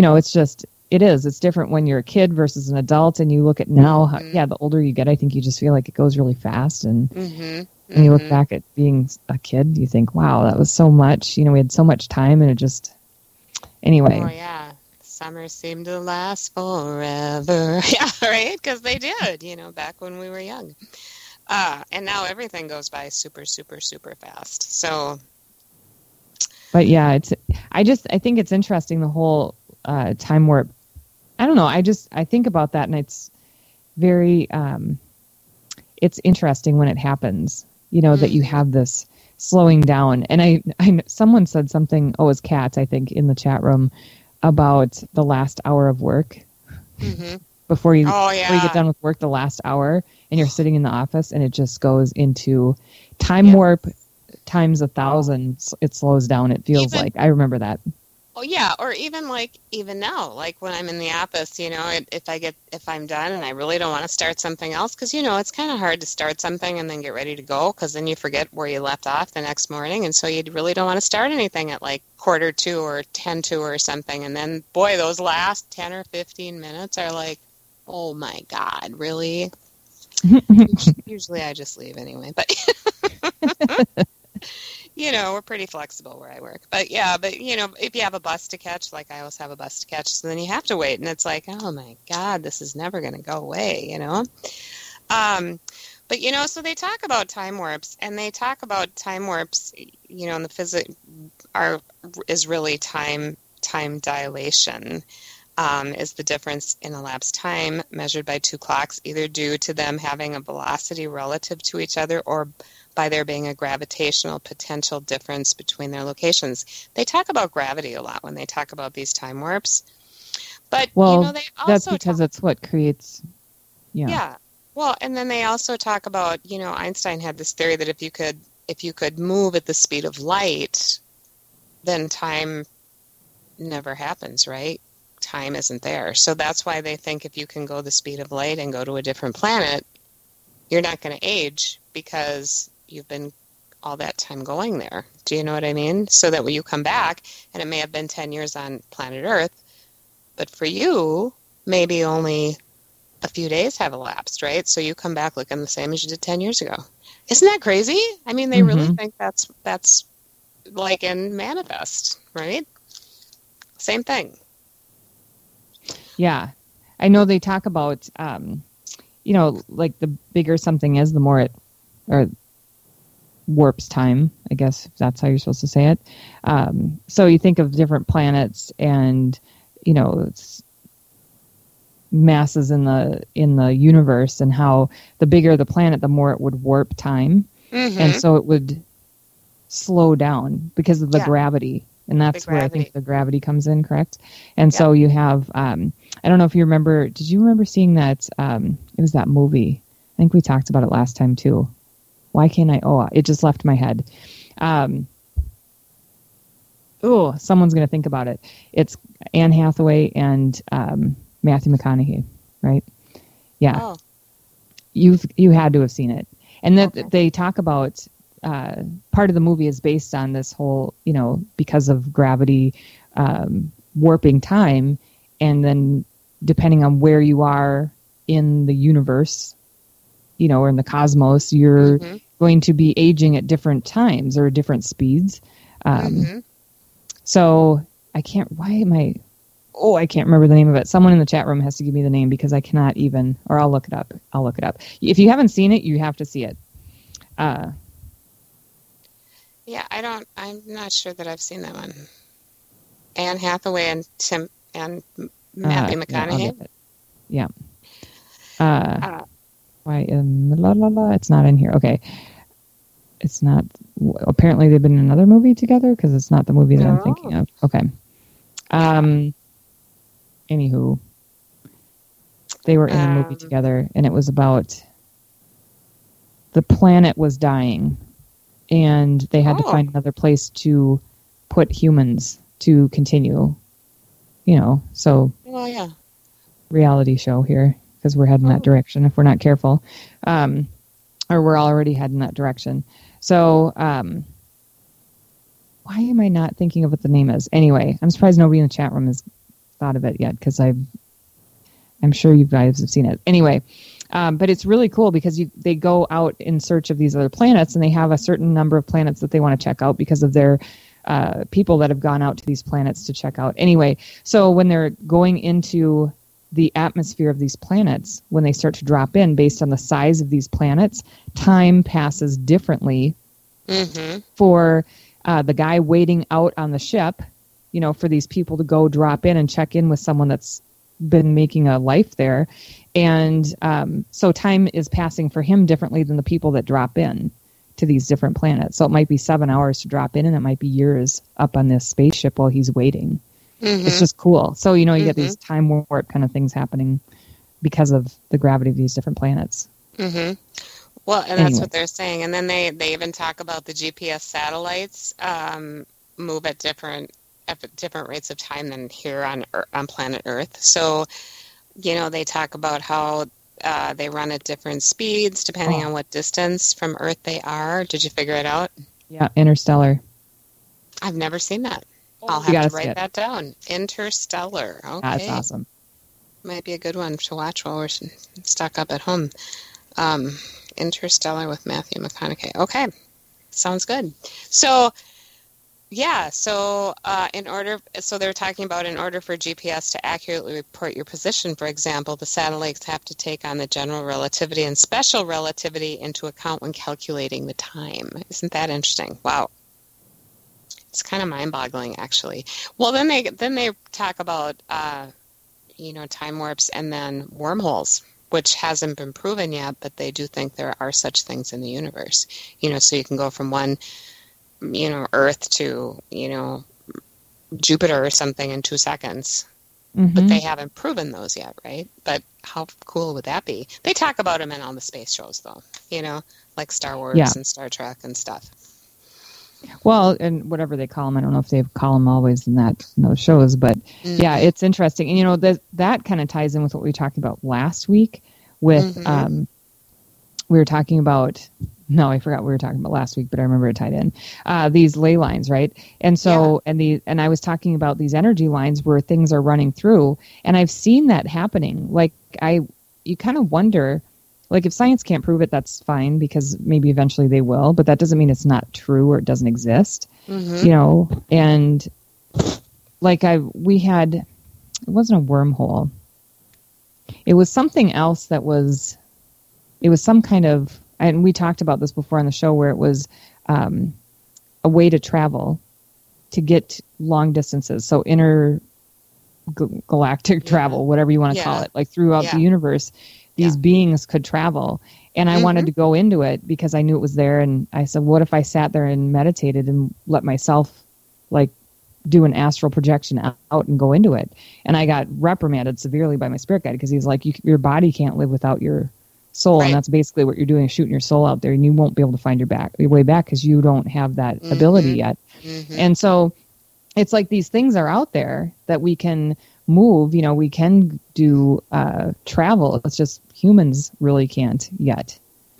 [SPEAKER 3] it's different when you're a kid versus an adult, and you look at now, the older you get, I think you just feel like it goes really fast. And when you look back at being a kid, you think, wow, that was so much, we had so much time, and it just, anyway. Oh, yeah. Summers seem to last forever. Yeah, right? Because they did, back when we were young. And now everything goes by super, super, super fast. So.
[SPEAKER 4] But yeah, I think it's interesting, the whole time warp. I don't know. I think about that, and it's very, it's interesting when it happens, that you have this slowing down. And I someone said something, it was Kat, I think, in the chat room, about the last hour of work. Before you get done with work, the last hour, and you're sitting in the office, and it just goes into time warp times 1,000. It slows down. It feels like, I remember that.
[SPEAKER 3] Oh yeah, or even now, like when I'm in the office, if I'm done and I really don't want to start something else, because it's kind of hard to start something and then get ready to go, because then you forget where you left off the next morning, and so you really don't want to start anything at like 1:45 or 10:50 or something, and then boy, those last 10 or 15 minutes are like, Oh my God, really? Usually I just leave anyway, but we're pretty flexible where I work. But if you have a bus to catch, like I always have a bus to catch, so then you have to wait, and it's like, oh my God, this is never going to go away, But, so they talk about time warps, and they talk about time warps, in the physics is really time dilation. Is the difference in elapsed time measured by two clocks, either due to them having a velocity relative to each other or by there being a gravitational potential difference between their locations. They talk about gravity a lot when they talk about these time warps. But, they also
[SPEAKER 4] that's because it's what creates...
[SPEAKER 3] Yeah. Well, and then they also talk about, Einstein had this theory that if you could move at the speed of light, then time never happens, right? Time isn't there. So that's why they think if you can go the speed of light and go to a different planet, you're not going to age because you've been all that time going there. Do you know what I mean? So that when you come back, and it may have been 10 years on planet Earth, but for you, maybe only a few days have elapsed, right? So you come back looking the same as you did 10 years ago. Isn't that crazy? I mean, they really think that's like in Manifest, right? Same thing.
[SPEAKER 4] Yeah. I know they talk about, like the bigger something is, the more it warps time, I guess if that's how you're supposed to say it. So you think of different planets and, it's masses in the universe, and how the bigger the planet, the more it would warp time. And so it would slow down because of the gravity. And that's where I think the gravity comes in, correct? And so you have, I don't know if you remember, did you remember seeing that, it was that movie. I think we talked about it last time too. Why can't I, it just left my head. Someone's going to think about it. It's Anne Hathaway and Matthew McConaughey, right? Yeah. Oh. You had to have seen it. And that they talk about, part of the movie is based on this whole, because of gravity warping time, and then depending on where you are in the universe, or in the cosmos, you're going to be aging at different times or different speeds. So I can't remember the name of it. Someone in the chat room has to give me the name because I cannot even, or I'll look it up. If you haven't seen it, you have to see it.
[SPEAKER 3] Yeah, I'm not sure that I've seen that one. Anne Hathaway and Matthew McConaughey.
[SPEAKER 4] Yeah. Why? It's not in here. Okay. It's not. Apparently, they've been in another movie together because it's not the movie that I'm thinking of. Okay. Anywho, they were in a movie together, and it was about the planet was dying, and they had to find another place to put humans to continue. So reality show here, because we're heading that direction if we're not careful, or we're already heading that direction. So why am I not thinking of what the name is? Anyway, I'm surprised nobody in the chat room has thought of it yet, because I'm sure you guys have seen it. Anyway, but it's really cool because they go out in search of these other planets, and they have a certain number of planets that they want to check out because of their people that have gone out to these planets to check out. Anyway, so when they're going into the atmosphere of these planets, when they start to drop in based on the size of these planets, time passes differently for the guy waiting out on the ship, for these people to go drop in and check in with someone that's been making a life there. And so time is passing for him differently than the people that drop in to these different planets. So it might be 7 hours to drop in, and it might be years up on this spaceship while he's waiting. It's just cool. So, you get these time warp kind of things happening because of the gravity of these different planets.
[SPEAKER 3] Well, and that's what they're saying. And then they even talk about the GPS satellites move at different rates of time than here on planet Earth. So, they talk about how they run at different speeds depending on what distance from Earth they are. Did you figure it out?
[SPEAKER 4] Yeah, Interstellar.
[SPEAKER 3] I've never seen that. I'll have to write that down. Interstellar. Okay.
[SPEAKER 4] That's awesome.
[SPEAKER 3] Might be a good one to watch while we're stuck up at home. Interstellar with Matthew McConaughey. Okay, sounds good. So, yeah, so they're talking about in order for GPS to accurately report your position, for example, the satellites have to take on the general relativity and special relativity into account when calculating the time. Isn't that interesting? Wow. It's kind of mind-boggling, actually. Well, then they talk about time warps and then wormholes, which hasn't been proven yet, but they do think there are such things in the universe. So you can go from one, Earth to, Jupiter or something in 2 seconds. Mm-hmm. But they haven't proven those yet, right? But how cool would that be? They talk about them in all the space shows, though, like Star Wars and Star Trek and stuff.
[SPEAKER 4] Well, and whatever they call them, I don't know if they call them always in those shows, but yeah, it's interesting. And that kind of ties in with what we talked about last week with we were talking about. No, I forgot what we were talking about last week, but I remember it tied in. These ley lines, right? And so, and I was talking about these energy lines where things are running through, and I've seen that happening. Like you kind of wonder. Like, if science can't prove it, that's fine, because maybe eventually they will, but that doesn't mean it's not true or it doesn't exist, and like it wasn't a wormhole. It was something else it was some kind of, and we talked about this before on the show, where it was a way to travel to get long distances. So intergalactic travel, whatever you want to call it, like throughout the universe. These beings could travel, and I wanted to go into it because I knew it was there. And I said, what if I sat there and meditated and let myself like do an astral projection out and go into it? And I got reprimanded severely by my spirit guide, because he's like, your body can't live without your soul. Right. And that's basically what you're doing, is shooting your soul out there, and you won't be able to find your way back because you don't have that ability yet. And so it's like these things are out there that we can move, we can do travel. It's just humans really can't yet.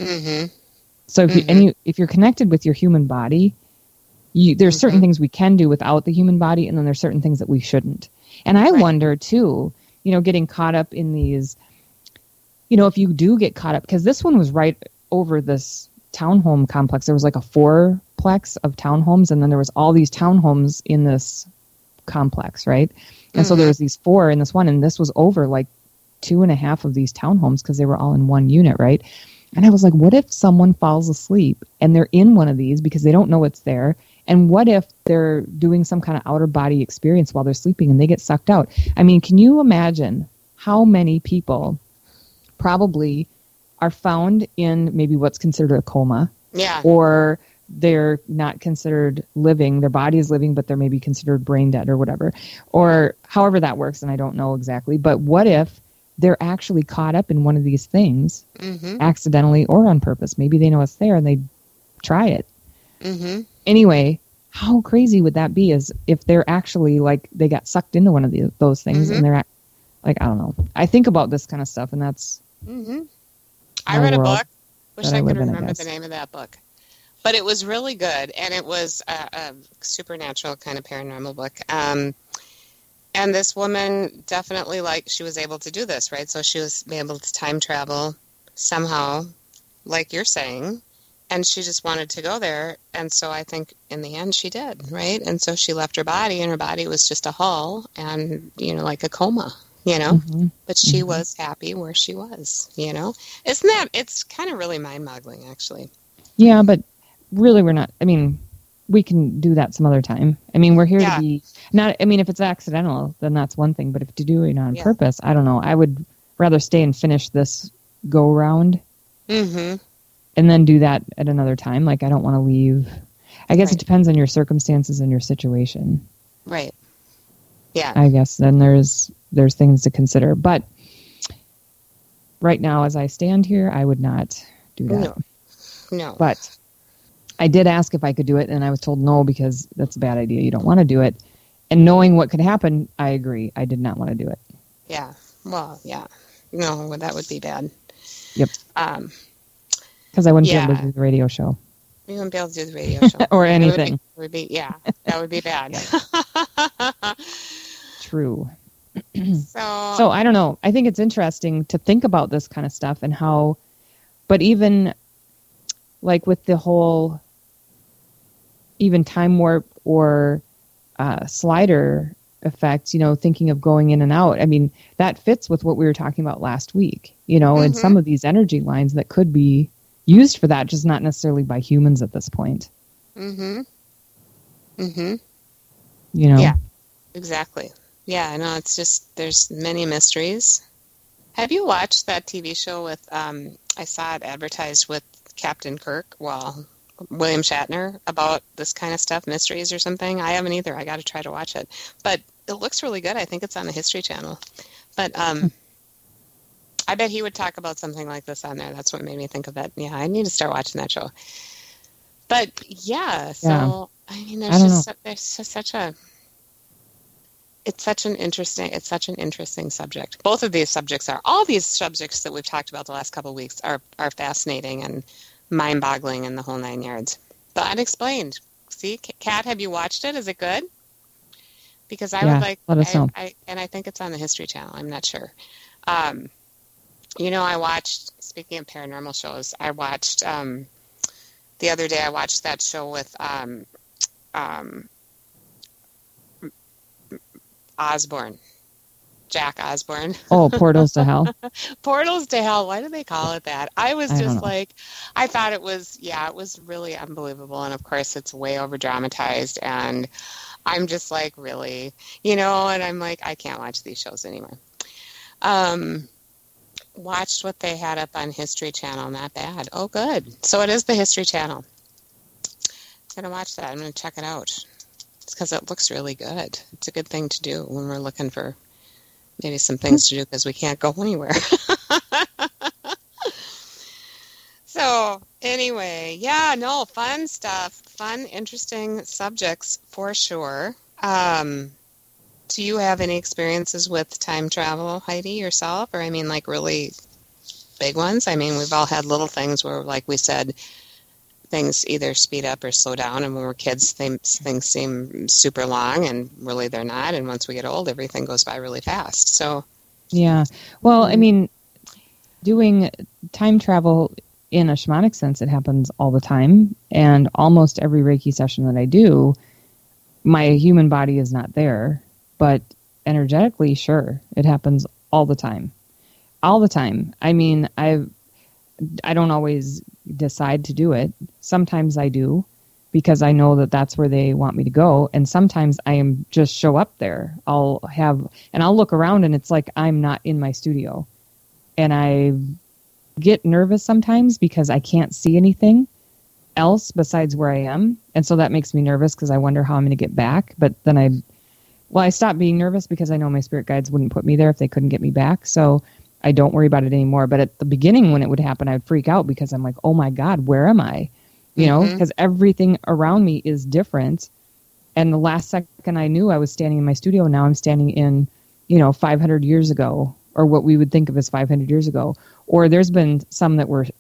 [SPEAKER 4] So if you're connected with your human body, there's certain things we can do without the human body, and then there's certain things that we shouldn't. And I wonder too, getting caught up in these, if you do get caught up, because this one was right over this townhome complex. There was like a 4-plex of townhomes, and then there was all these townhomes in this complex, right? And so there was these 4 in this one, and this was over like 2.5 of these townhomes, because they were all in one unit, right? And I was like, what if someone falls asleep and they're in one of these because they don't know it's there? And what if they're doing some kind of outer body experience while they're sleeping and they get sucked out? I mean, can you imagine how many people probably are found in maybe what's considered a coma?
[SPEAKER 3] Yeah.
[SPEAKER 4] Or they're not considered living, their body is living, but they're maybe considered brain dead or whatever, or however that works, and I don't know exactly. But what if they're actually caught up in one of these things, accidentally or on purpose? Maybe they know it's there and they try it. Anyway, how crazy would that be, is if they're actually like, they got sucked into one of those things, and they're like, I don't know. I think about this kind of stuff, and that's
[SPEAKER 3] I read a book. Wish I could remember the name of that book. But it was really good, and it was a supernatural kind of paranormal book. And this woman definitely, she was able to do this, right? So she was able to time travel somehow, like you're saying, and she just wanted to go there. And so I think in the end she did, right? And so she left her body, and her body was just a hull and, like a coma, But she was happy where she was, it's kind of really mind-boggling, actually.
[SPEAKER 4] Yeah, but really, we're not. I mean, we can do that some other time. I mean, we're here to be not. I mean, if it's accidental, then that's one thing. But if to do it on purpose, I don't know. I would rather stay and finish this go round, and then do that at another time. Like, I don't want to leave. I guess it depends on your circumstances and your situation.
[SPEAKER 3] Right. Yeah.
[SPEAKER 4] I guess then there's things to consider. But right now, as I stand here, I would not do that.
[SPEAKER 3] No.
[SPEAKER 4] But I did ask if I could do it, and I was told no, because that's a bad idea. You don't want to do it. And knowing what could happen, I agree. I did not want to do it.
[SPEAKER 3] Yeah. Well, yeah. No, that would be bad.
[SPEAKER 4] Yep. Because I wouldn't be able to do the radio show.
[SPEAKER 3] You wouldn't be able to do the radio show.
[SPEAKER 4] Or anything.
[SPEAKER 3] That would be bad.
[SPEAKER 4] True. So I don't know. I think it's interesting to think about this kind of stuff and how, but even like with the whole, even time warp or slider effect, thinking of going in and out. I mean, that fits with what we were talking about last week, and some of these energy lines that could be used for that, just not necessarily by humans at this point.
[SPEAKER 3] Yeah, exactly. Yeah, I know. It's just, there's many mysteries. Have you watched that TV show with, I saw it advertised with Captain Kirk, William Shatner, about this kind of stuff, mysteries or something? I haven't either. I got to try to watch it. But it looks really good. I think it's on the History Channel. But I bet he would talk about something like this on there. That's what made me think of it. Yeah, I need to start watching that show. But yeah, so I mean, it's such an interesting subject. All these subjects that we've talked about the last couple of weeks are fascinating and mind-boggling in the whole 9 yards. The Unexplained. See, Kat, have you watched it? Is it good? Because I would like,
[SPEAKER 4] let us know.
[SPEAKER 3] I think it's on the History Channel. I'm not sure. I watched, speaking of paranormal shows, I watched, the other day I watched that show with Jack Osborne.
[SPEAKER 4] Oh, Portals to Hell.
[SPEAKER 3] Portals to Hell. Why do they call it that? I thought it was really unbelievable. And of course it's way over dramatized. And I'm just like, really, and I'm like, I can't watch these shows anymore. Watched what they had up on History Channel. Not bad. Oh, good. So it is the History Channel. I'm going to watch that. I'm going to check it out. It's because it looks really good. It's a good thing to do when we're looking for maybe some things to do because we can't go anywhere. So anyway, fun stuff. Fun, interesting subjects for sure. Do you have any experiences with time travel, Heidi, yourself? Or, I mean, like really big ones? I mean, we've all had little things where, like we said, things either speed up or slow down. And when we're kids, things seem super long, and really they're not. And once we get old, everything goes by really fast. So,
[SPEAKER 4] yeah. Well, I mean, doing time travel in a shamanic sense, it happens all the time. And almost every Reiki session that I do, my human body is not there. But energetically, sure, it happens all the time. All the time. I mean, I don't always decide to do it. Sometimes I do because I know that that's where they want me to go. And sometimes I am just show up there. I'll look around and it's like I'm not in my studio. And I get nervous sometimes because I can't see anything else besides where I am. And so that makes me nervous because I wonder how I'm going to get back. But then I stopped being nervous because I know my spirit guides wouldn't put me there if they couldn't get me back. So I don't worry about it anymore. But at the beginning when it would happen, I would freak out because I'm like, oh my God, where am I? Because everything around me is different. And the last second I knew I was standing in my studio. Now I'm standing in, 500 years ago, or what we would think of as 500 years ago. Or there's been some that were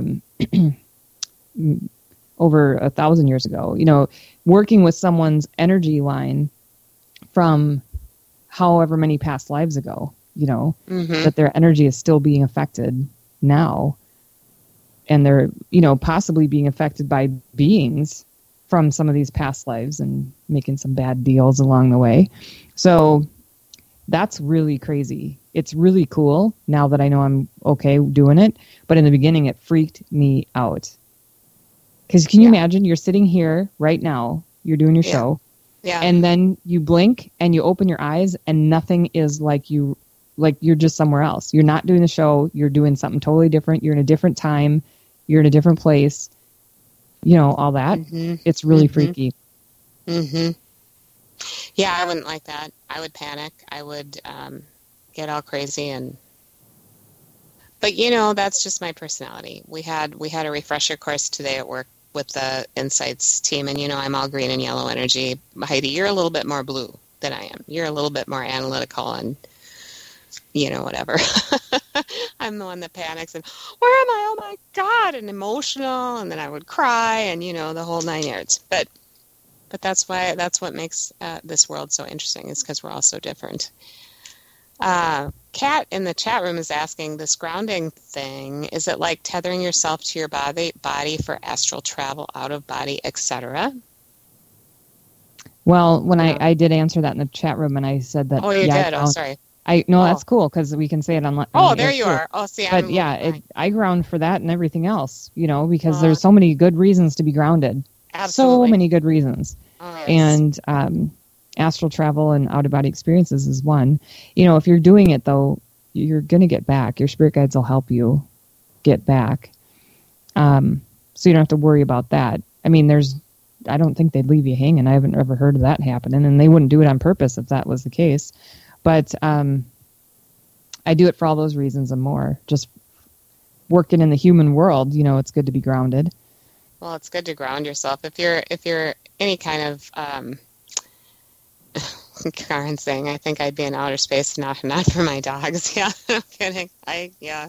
[SPEAKER 4] over 1,000 years ago, working with someone's energy line from however many past lives ago, that their energy is still being affected now. And they're, possibly being affected by beings from some of these past lives and making some bad deals along the way. So that's really crazy. It's really cool now that I know I'm okay doing it. But in the beginning, it freaked me out. Because can you imagine you're sitting here right now, you're doing your show. Yeah. And then you blink and you open your eyes and nothing is like you're just somewhere else. You're not doing the show. You're doing something totally different. You're in a different time. You're in a different place. All that. It's really freaky.
[SPEAKER 3] Yeah, I wouldn't like that. I would panic. I would get all crazy. But that's just my personality. We had a refresher course today at work with the Insights team, and I'm all green and yellow energy. Heidi, you're a little bit more blue than I am. You're a little bit more analytical and whatever. I'm the one that panics and where am I? Oh my God, and emotional, and then I would cry and the whole 9 yards. But that's what makes this world so interesting, is because we're all so different. Kat in the chat room is asking, this grounding thing, is it like tethering yourself to your body for astral travel, out of body, etc.?
[SPEAKER 4] Well, when I did answer that in the chat room, and I said that.
[SPEAKER 3] Oh, you did? Oh, sorry.
[SPEAKER 4] That's cool, because we can say it on.
[SPEAKER 3] Oh, there you are. Oh, see,
[SPEAKER 4] but I ground for that and everything else, because there's so many good reasons to be grounded.
[SPEAKER 3] Absolutely.
[SPEAKER 4] So many good reasons.
[SPEAKER 3] Oh, yes.
[SPEAKER 4] And astral travel and out-of-body experiences is one. If you're doing it, though, you're going to get back. Your spirit guides will help you get back. So you don't have to worry about that. I mean, I don't think they'd leave you hanging. I haven't ever heard of that happening, and they wouldn't do it on purpose if that was the case. But I do it for all those reasons and more. Just working in the human world, it's good to be grounded.
[SPEAKER 3] Well, it's good to ground yourself. If you're any kind of Karen's saying, I think I'd be in outer space, not for my dogs. Yeah, no kidding. I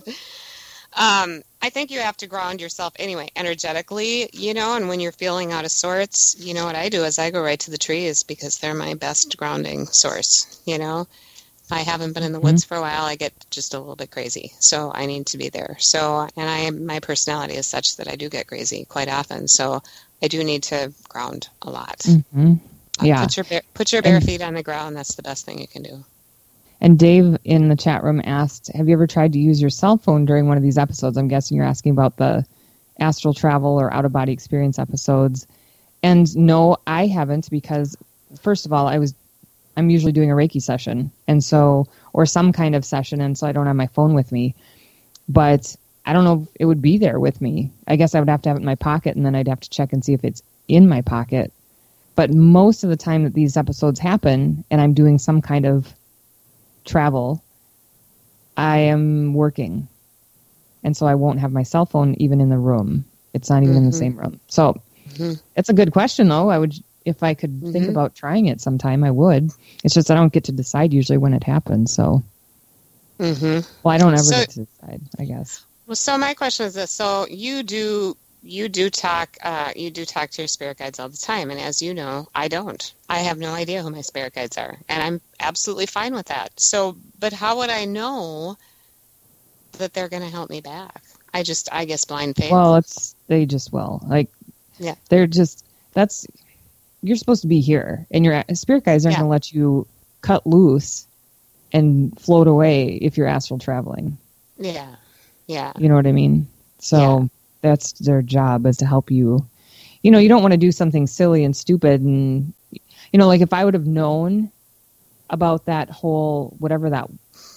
[SPEAKER 3] think you have to ground yourself anyway, energetically, and when you're feeling out of sorts, what I do is I go right to the trees because they're my best grounding source, If I haven't been in the woods for a while, I get just a little bit crazy. So I need to be there. So, and my personality is such that I do get crazy quite often. So I do need to ground a lot.
[SPEAKER 4] Mm-hmm. Yeah.
[SPEAKER 3] Put your bare feet on the ground. That's the best thing you can do.
[SPEAKER 4] And Dave in the chat room asked, have you ever tried to use your cell phone during one of these episodes? I'm guessing you're asking about the astral travel or out-of-body experience episodes. And no, I haven't, because first of all, I'm usually doing a Reiki session, or some kind of session, and so I don't have my phone with me. But I don't know if it would be there with me. I guess I would have to have it in my pocket, and then I'd have to check and see if it's in my pocket. But most of the time that these episodes happen, and I'm doing some kind of travel, I am working. And so I won't have my cell phone even in the room. It's not even in the same room. So it's a good question, though. If I could think about trying it sometime, I would. It's just I don't get to decide usually when it happens. So, well, I don't ever get to decide, I guess.
[SPEAKER 3] Well, so my question is this: so you do talk to your spirit guides all the time, and as you know, I don't. I have no idea who my spirit guides are, and I'm absolutely fine with that. So, but how would I know that they're going to help me back? I guess blind faith.
[SPEAKER 4] Well, they just will. They're just you're supposed to be here, and your spirit guides aren't going to let you cut loose and float away if you're astral traveling.
[SPEAKER 3] Yeah.
[SPEAKER 4] You know what I mean? So that's their job, is to help you. You don't want to do something silly and stupid, and like if I would have known about that whole whatever that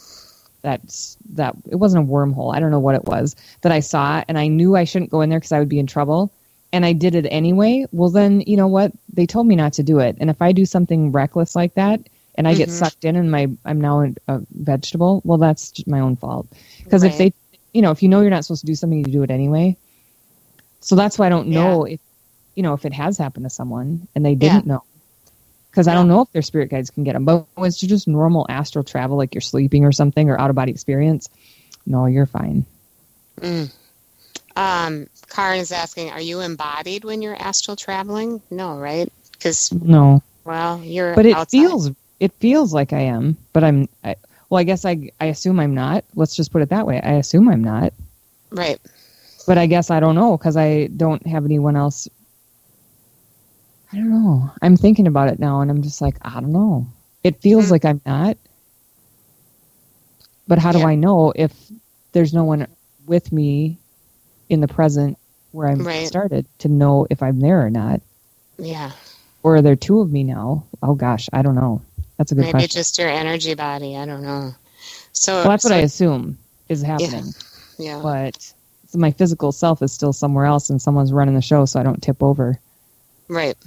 [SPEAKER 4] it wasn't a wormhole. I don't know what it was that I saw, and I knew I shouldn't go in there because I would be in trouble. And I did it anyway, well then, you know what? They told me not to do it. And if I do something reckless like that, and I get sucked in and I'm now a vegetable, well, that's just my own fault. Because if they, if you know you're not supposed to do something, you do it anyway. So that's why I don't know if it has happened to someone and they didn't know. Because I don't know if their spirit guides can get them. But when it's just normal astral travel, like you're sleeping or something, or out-of-body experience, no, you're fine.
[SPEAKER 3] Karen is asking, are you embodied when you're astral traveling? No, right?
[SPEAKER 4] No.
[SPEAKER 3] Well, you're
[SPEAKER 4] but
[SPEAKER 3] outside.
[SPEAKER 4] It feels like I am, but I guess I assume I'm not. Let's just put it that way. I assume I'm not.
[SPEAKER 3] Right.
[SPEAKER 4] But I guess I don't know, because I don't have anyone else. I don't know. I'm thinking about it now, and I'm just like, I don't know. It feels like I'm not. But how do I know if there's no one with me in the present where I started to know if I'm there or not?
[SPEAKER 3] Yeah.
[SPEAKER 4] Or are there two of me now? Oh gosh, I don't know. That's a good question.
[SPEAKER 3] Maybe just your energy body. I don't know. So
[SPEAKER 4] that's what I assume is happening.
[SPEAKER 3] Yeah.
[SPEAKER 4] But my physical self is still somewhere else, and someone's running the show, so I don't tip over.
[SPEAKER 3] Right.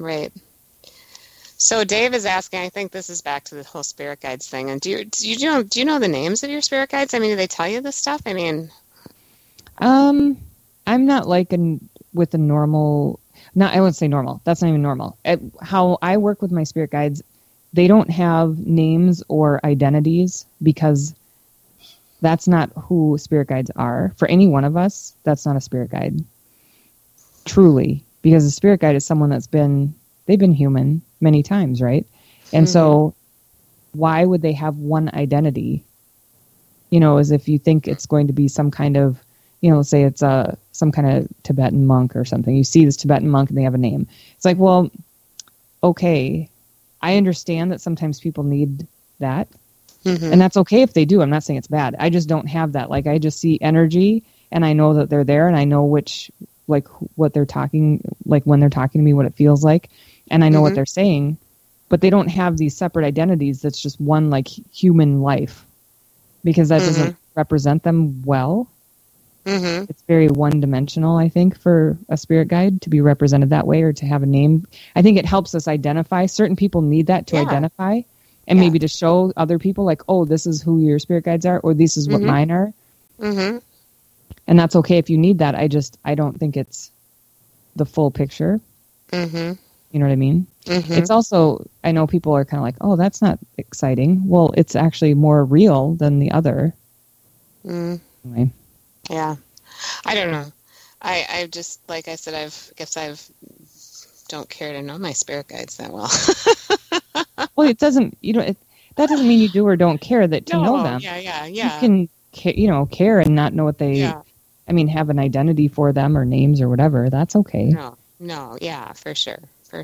[SPEAKER 3] So Dave is asking, I think this is back to the whole spirit guides thing. And do you know the names of your spirit guides? I mean, do they tell you this stuff? I mean,
[SPEAKER 4] I'm not with the normal. No, I wouldn't say normal. That's not even normal. How I work with my spirit guides, they don't have names or identities, because that's not who spirit guides are. For any one of us, that's not a spirit guide. Truly. Because a spirit guide is someone they've been human many times, right? And so why would they have one identity? You know, as if you think it's going to be some kind of, you know, say it's some kind of Tibetan monk or something. You see this Tibetan monk and they have a name. It's like, well, okay, I understand that sometimes people need that. Mm-hmm. And that's okay if they do. I'm not saying it's bad. I just don't have that. Like, I just see energy and I know that they're there and I know which, like, what they're talking, like when they're talking to me, what it feels like. And I know what they're saying, but they don't have these separate identities. That's just one, like, human life, because that doesn't represent them well. Mm-hmm. It's very one-dimensional, I think, for a spirit guide to be represented that way or to have a name. I think it helps us identify. Certain people need that to identify and maybe to show other people, like, oh, this is who your spirit guides are, or this is what mine are. Mm-hmm. And that's okay if you need that. I don't think it's the full picture. Mm-hmm. You know what I mean? Mm-hmm. It's also, I know people are kind of like, oh, that's not exciting. Well, it's actually more real than the other. Anyway.
[SPEAKER 3] Yeah. I don't know. I just, like I said, I don't care to know my spirit guides that well.
[SPEAKER 4] Well, it doesn't, that doesn't mean you do or don't care to know them.
[SPEAKER 3] Yeah.
[SPEAKER 4] You can, care and not know what they, have an identity for them or names or whatever. That's okay.
[SPEAKER 3] No, yeah, for sure.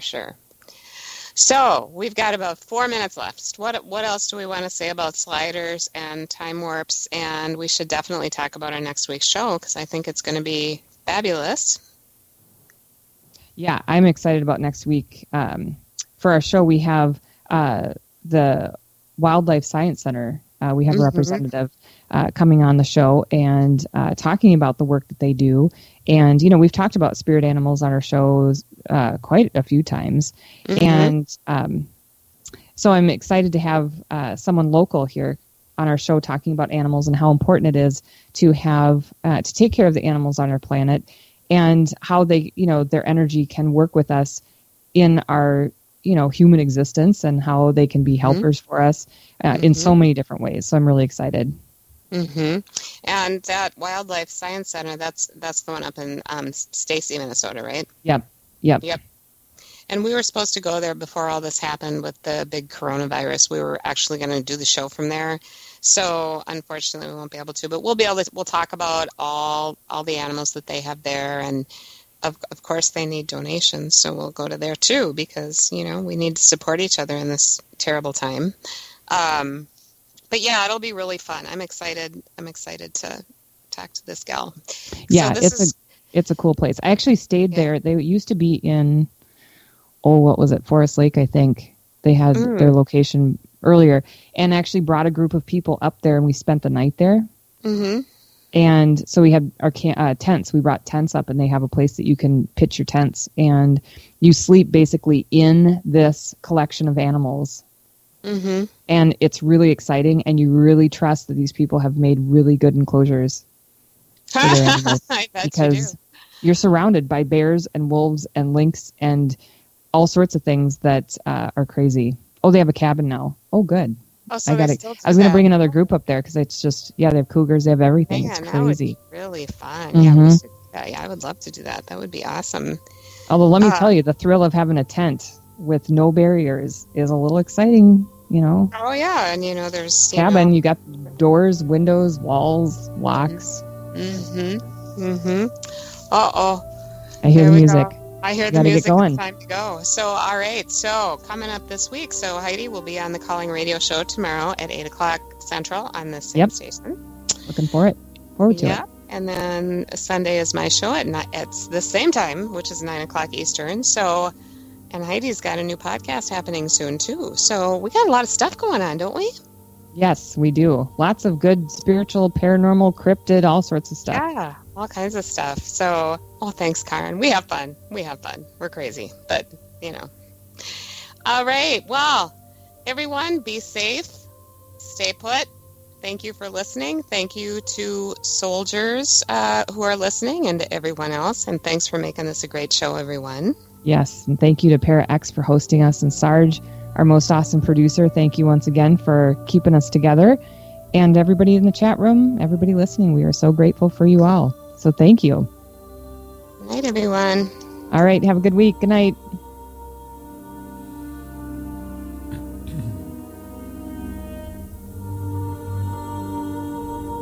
[SPEAKER 3] So we've got about 4 minutes left. What else do we want to say about sliders and time warps? And we should definitely talk about our next week's show, because I think it's going to be fabulous.
[SPEAKER 4] Yeah, I'm excited about next week. For our show, we have the Wildlife Science Center. We have a representative coming on the show and talking about the work that they do. And, we've talked about spirit animals on our shows quite a few times. And so I'm excited to have someone local here on our show talking about animals and how important it is to have to take care of the animals on our planet, and how they, their energy can work with us in our, human existence, and how they can be helpers for us in so many different ways. So I'm really excited.
[SPEAKER 3] And that Wildlife Science Center, that's the one up in Stacy, Minnesota, right?
[SPEAKER 4] Yep.
[SPEAKER 3] And we were supposed to go there before all this happened with the big coronavirus. We were actually going to do the show from there. So unfortunately we won't be able to, but we'll talk about all the animals that they have there. And of course they need donations. So we'll go to there too, because, we need to support each other in this terrible time. But yeah, it'll be really fun. I'm excited to talk to this gal.
[SPEAKER 4] Yeah, so it's a cool place. I actually stayed there. They used to be in, what was it, Forest Lake, I think. They had their location earlier, and actually brought a group of people up there, and we spent the night there. And so we had our tents. We brought tents up, and they have a place that you can pitch your tents, and you sleep basically in this collection of animals. And it's really exciting, and you really trust that these people have made really good enclosures for their animals.
[SPEAKER 3] I bet
[SPEAKER 4] because you're surrounded by bears and wolves and lynx and all sorts of things that are crazy. Oh, they have a cabin now. Oh, good.
[SPEAKER 3] Oh, so
[SPEAKER 4] I was going to bring another group up there, because it's just, they have cougars, they have everything. It's crazy.
[SPEAKER 3] That would be really fun. Yeah, I would love to do that. That would be awesome.
[SPEAKER 4] Although, let me tell you, the thrill of having a tent with no barriers is a little exciting,
[SPEAKER 3] Oh, yeah. And, there's...
[SPEAKER 4] cabin, you got doors, windows, walls, locks.
[SPEAKER 3] Uh-oh.
[SPEAKER 4] I hear the music.
[SPEAKER 3] I hear the music. It's time to go. So, all right. So, coming up this week, Heidi will be on the Calling Radio Show tomorrow at 8 o'clock Central on the same station.
[SPEAKER 4] Looking forward to it.
[SPEAKER 3] And then Sunday is my show at the same time, which is 9 o'clock Eastern. So, and Heidi's got a new podcast happening soon, too. So, we got a lot of stuff going on, don't we?
[SPEAKER 4] Yes, we do. Lots of good spiritual, paranormal, cryptid, all sorts of stuff.
[SPEAKER 3] Yeah, all kinds of stuff. So, thanks, Karen. We have fun. We're crazy, but, All right. Well, everyone, be safe. Stay put. Thank you for listening. Thank you to soldiers who are listening, and to everyone else. And thanks for making this a great show, everyone.
[SPEAKER 4] Yes, and thank you to Para X for hosting us, and Sarge, our most awesome producer. Thank you once again for keeping us together. And everybody in the chat room, everybody listening, we are so grateful for you all. So thank you.
[SPEAKER 3] Good night, everyone.
[SPEAKER 4] All right. Have a good week. Good night.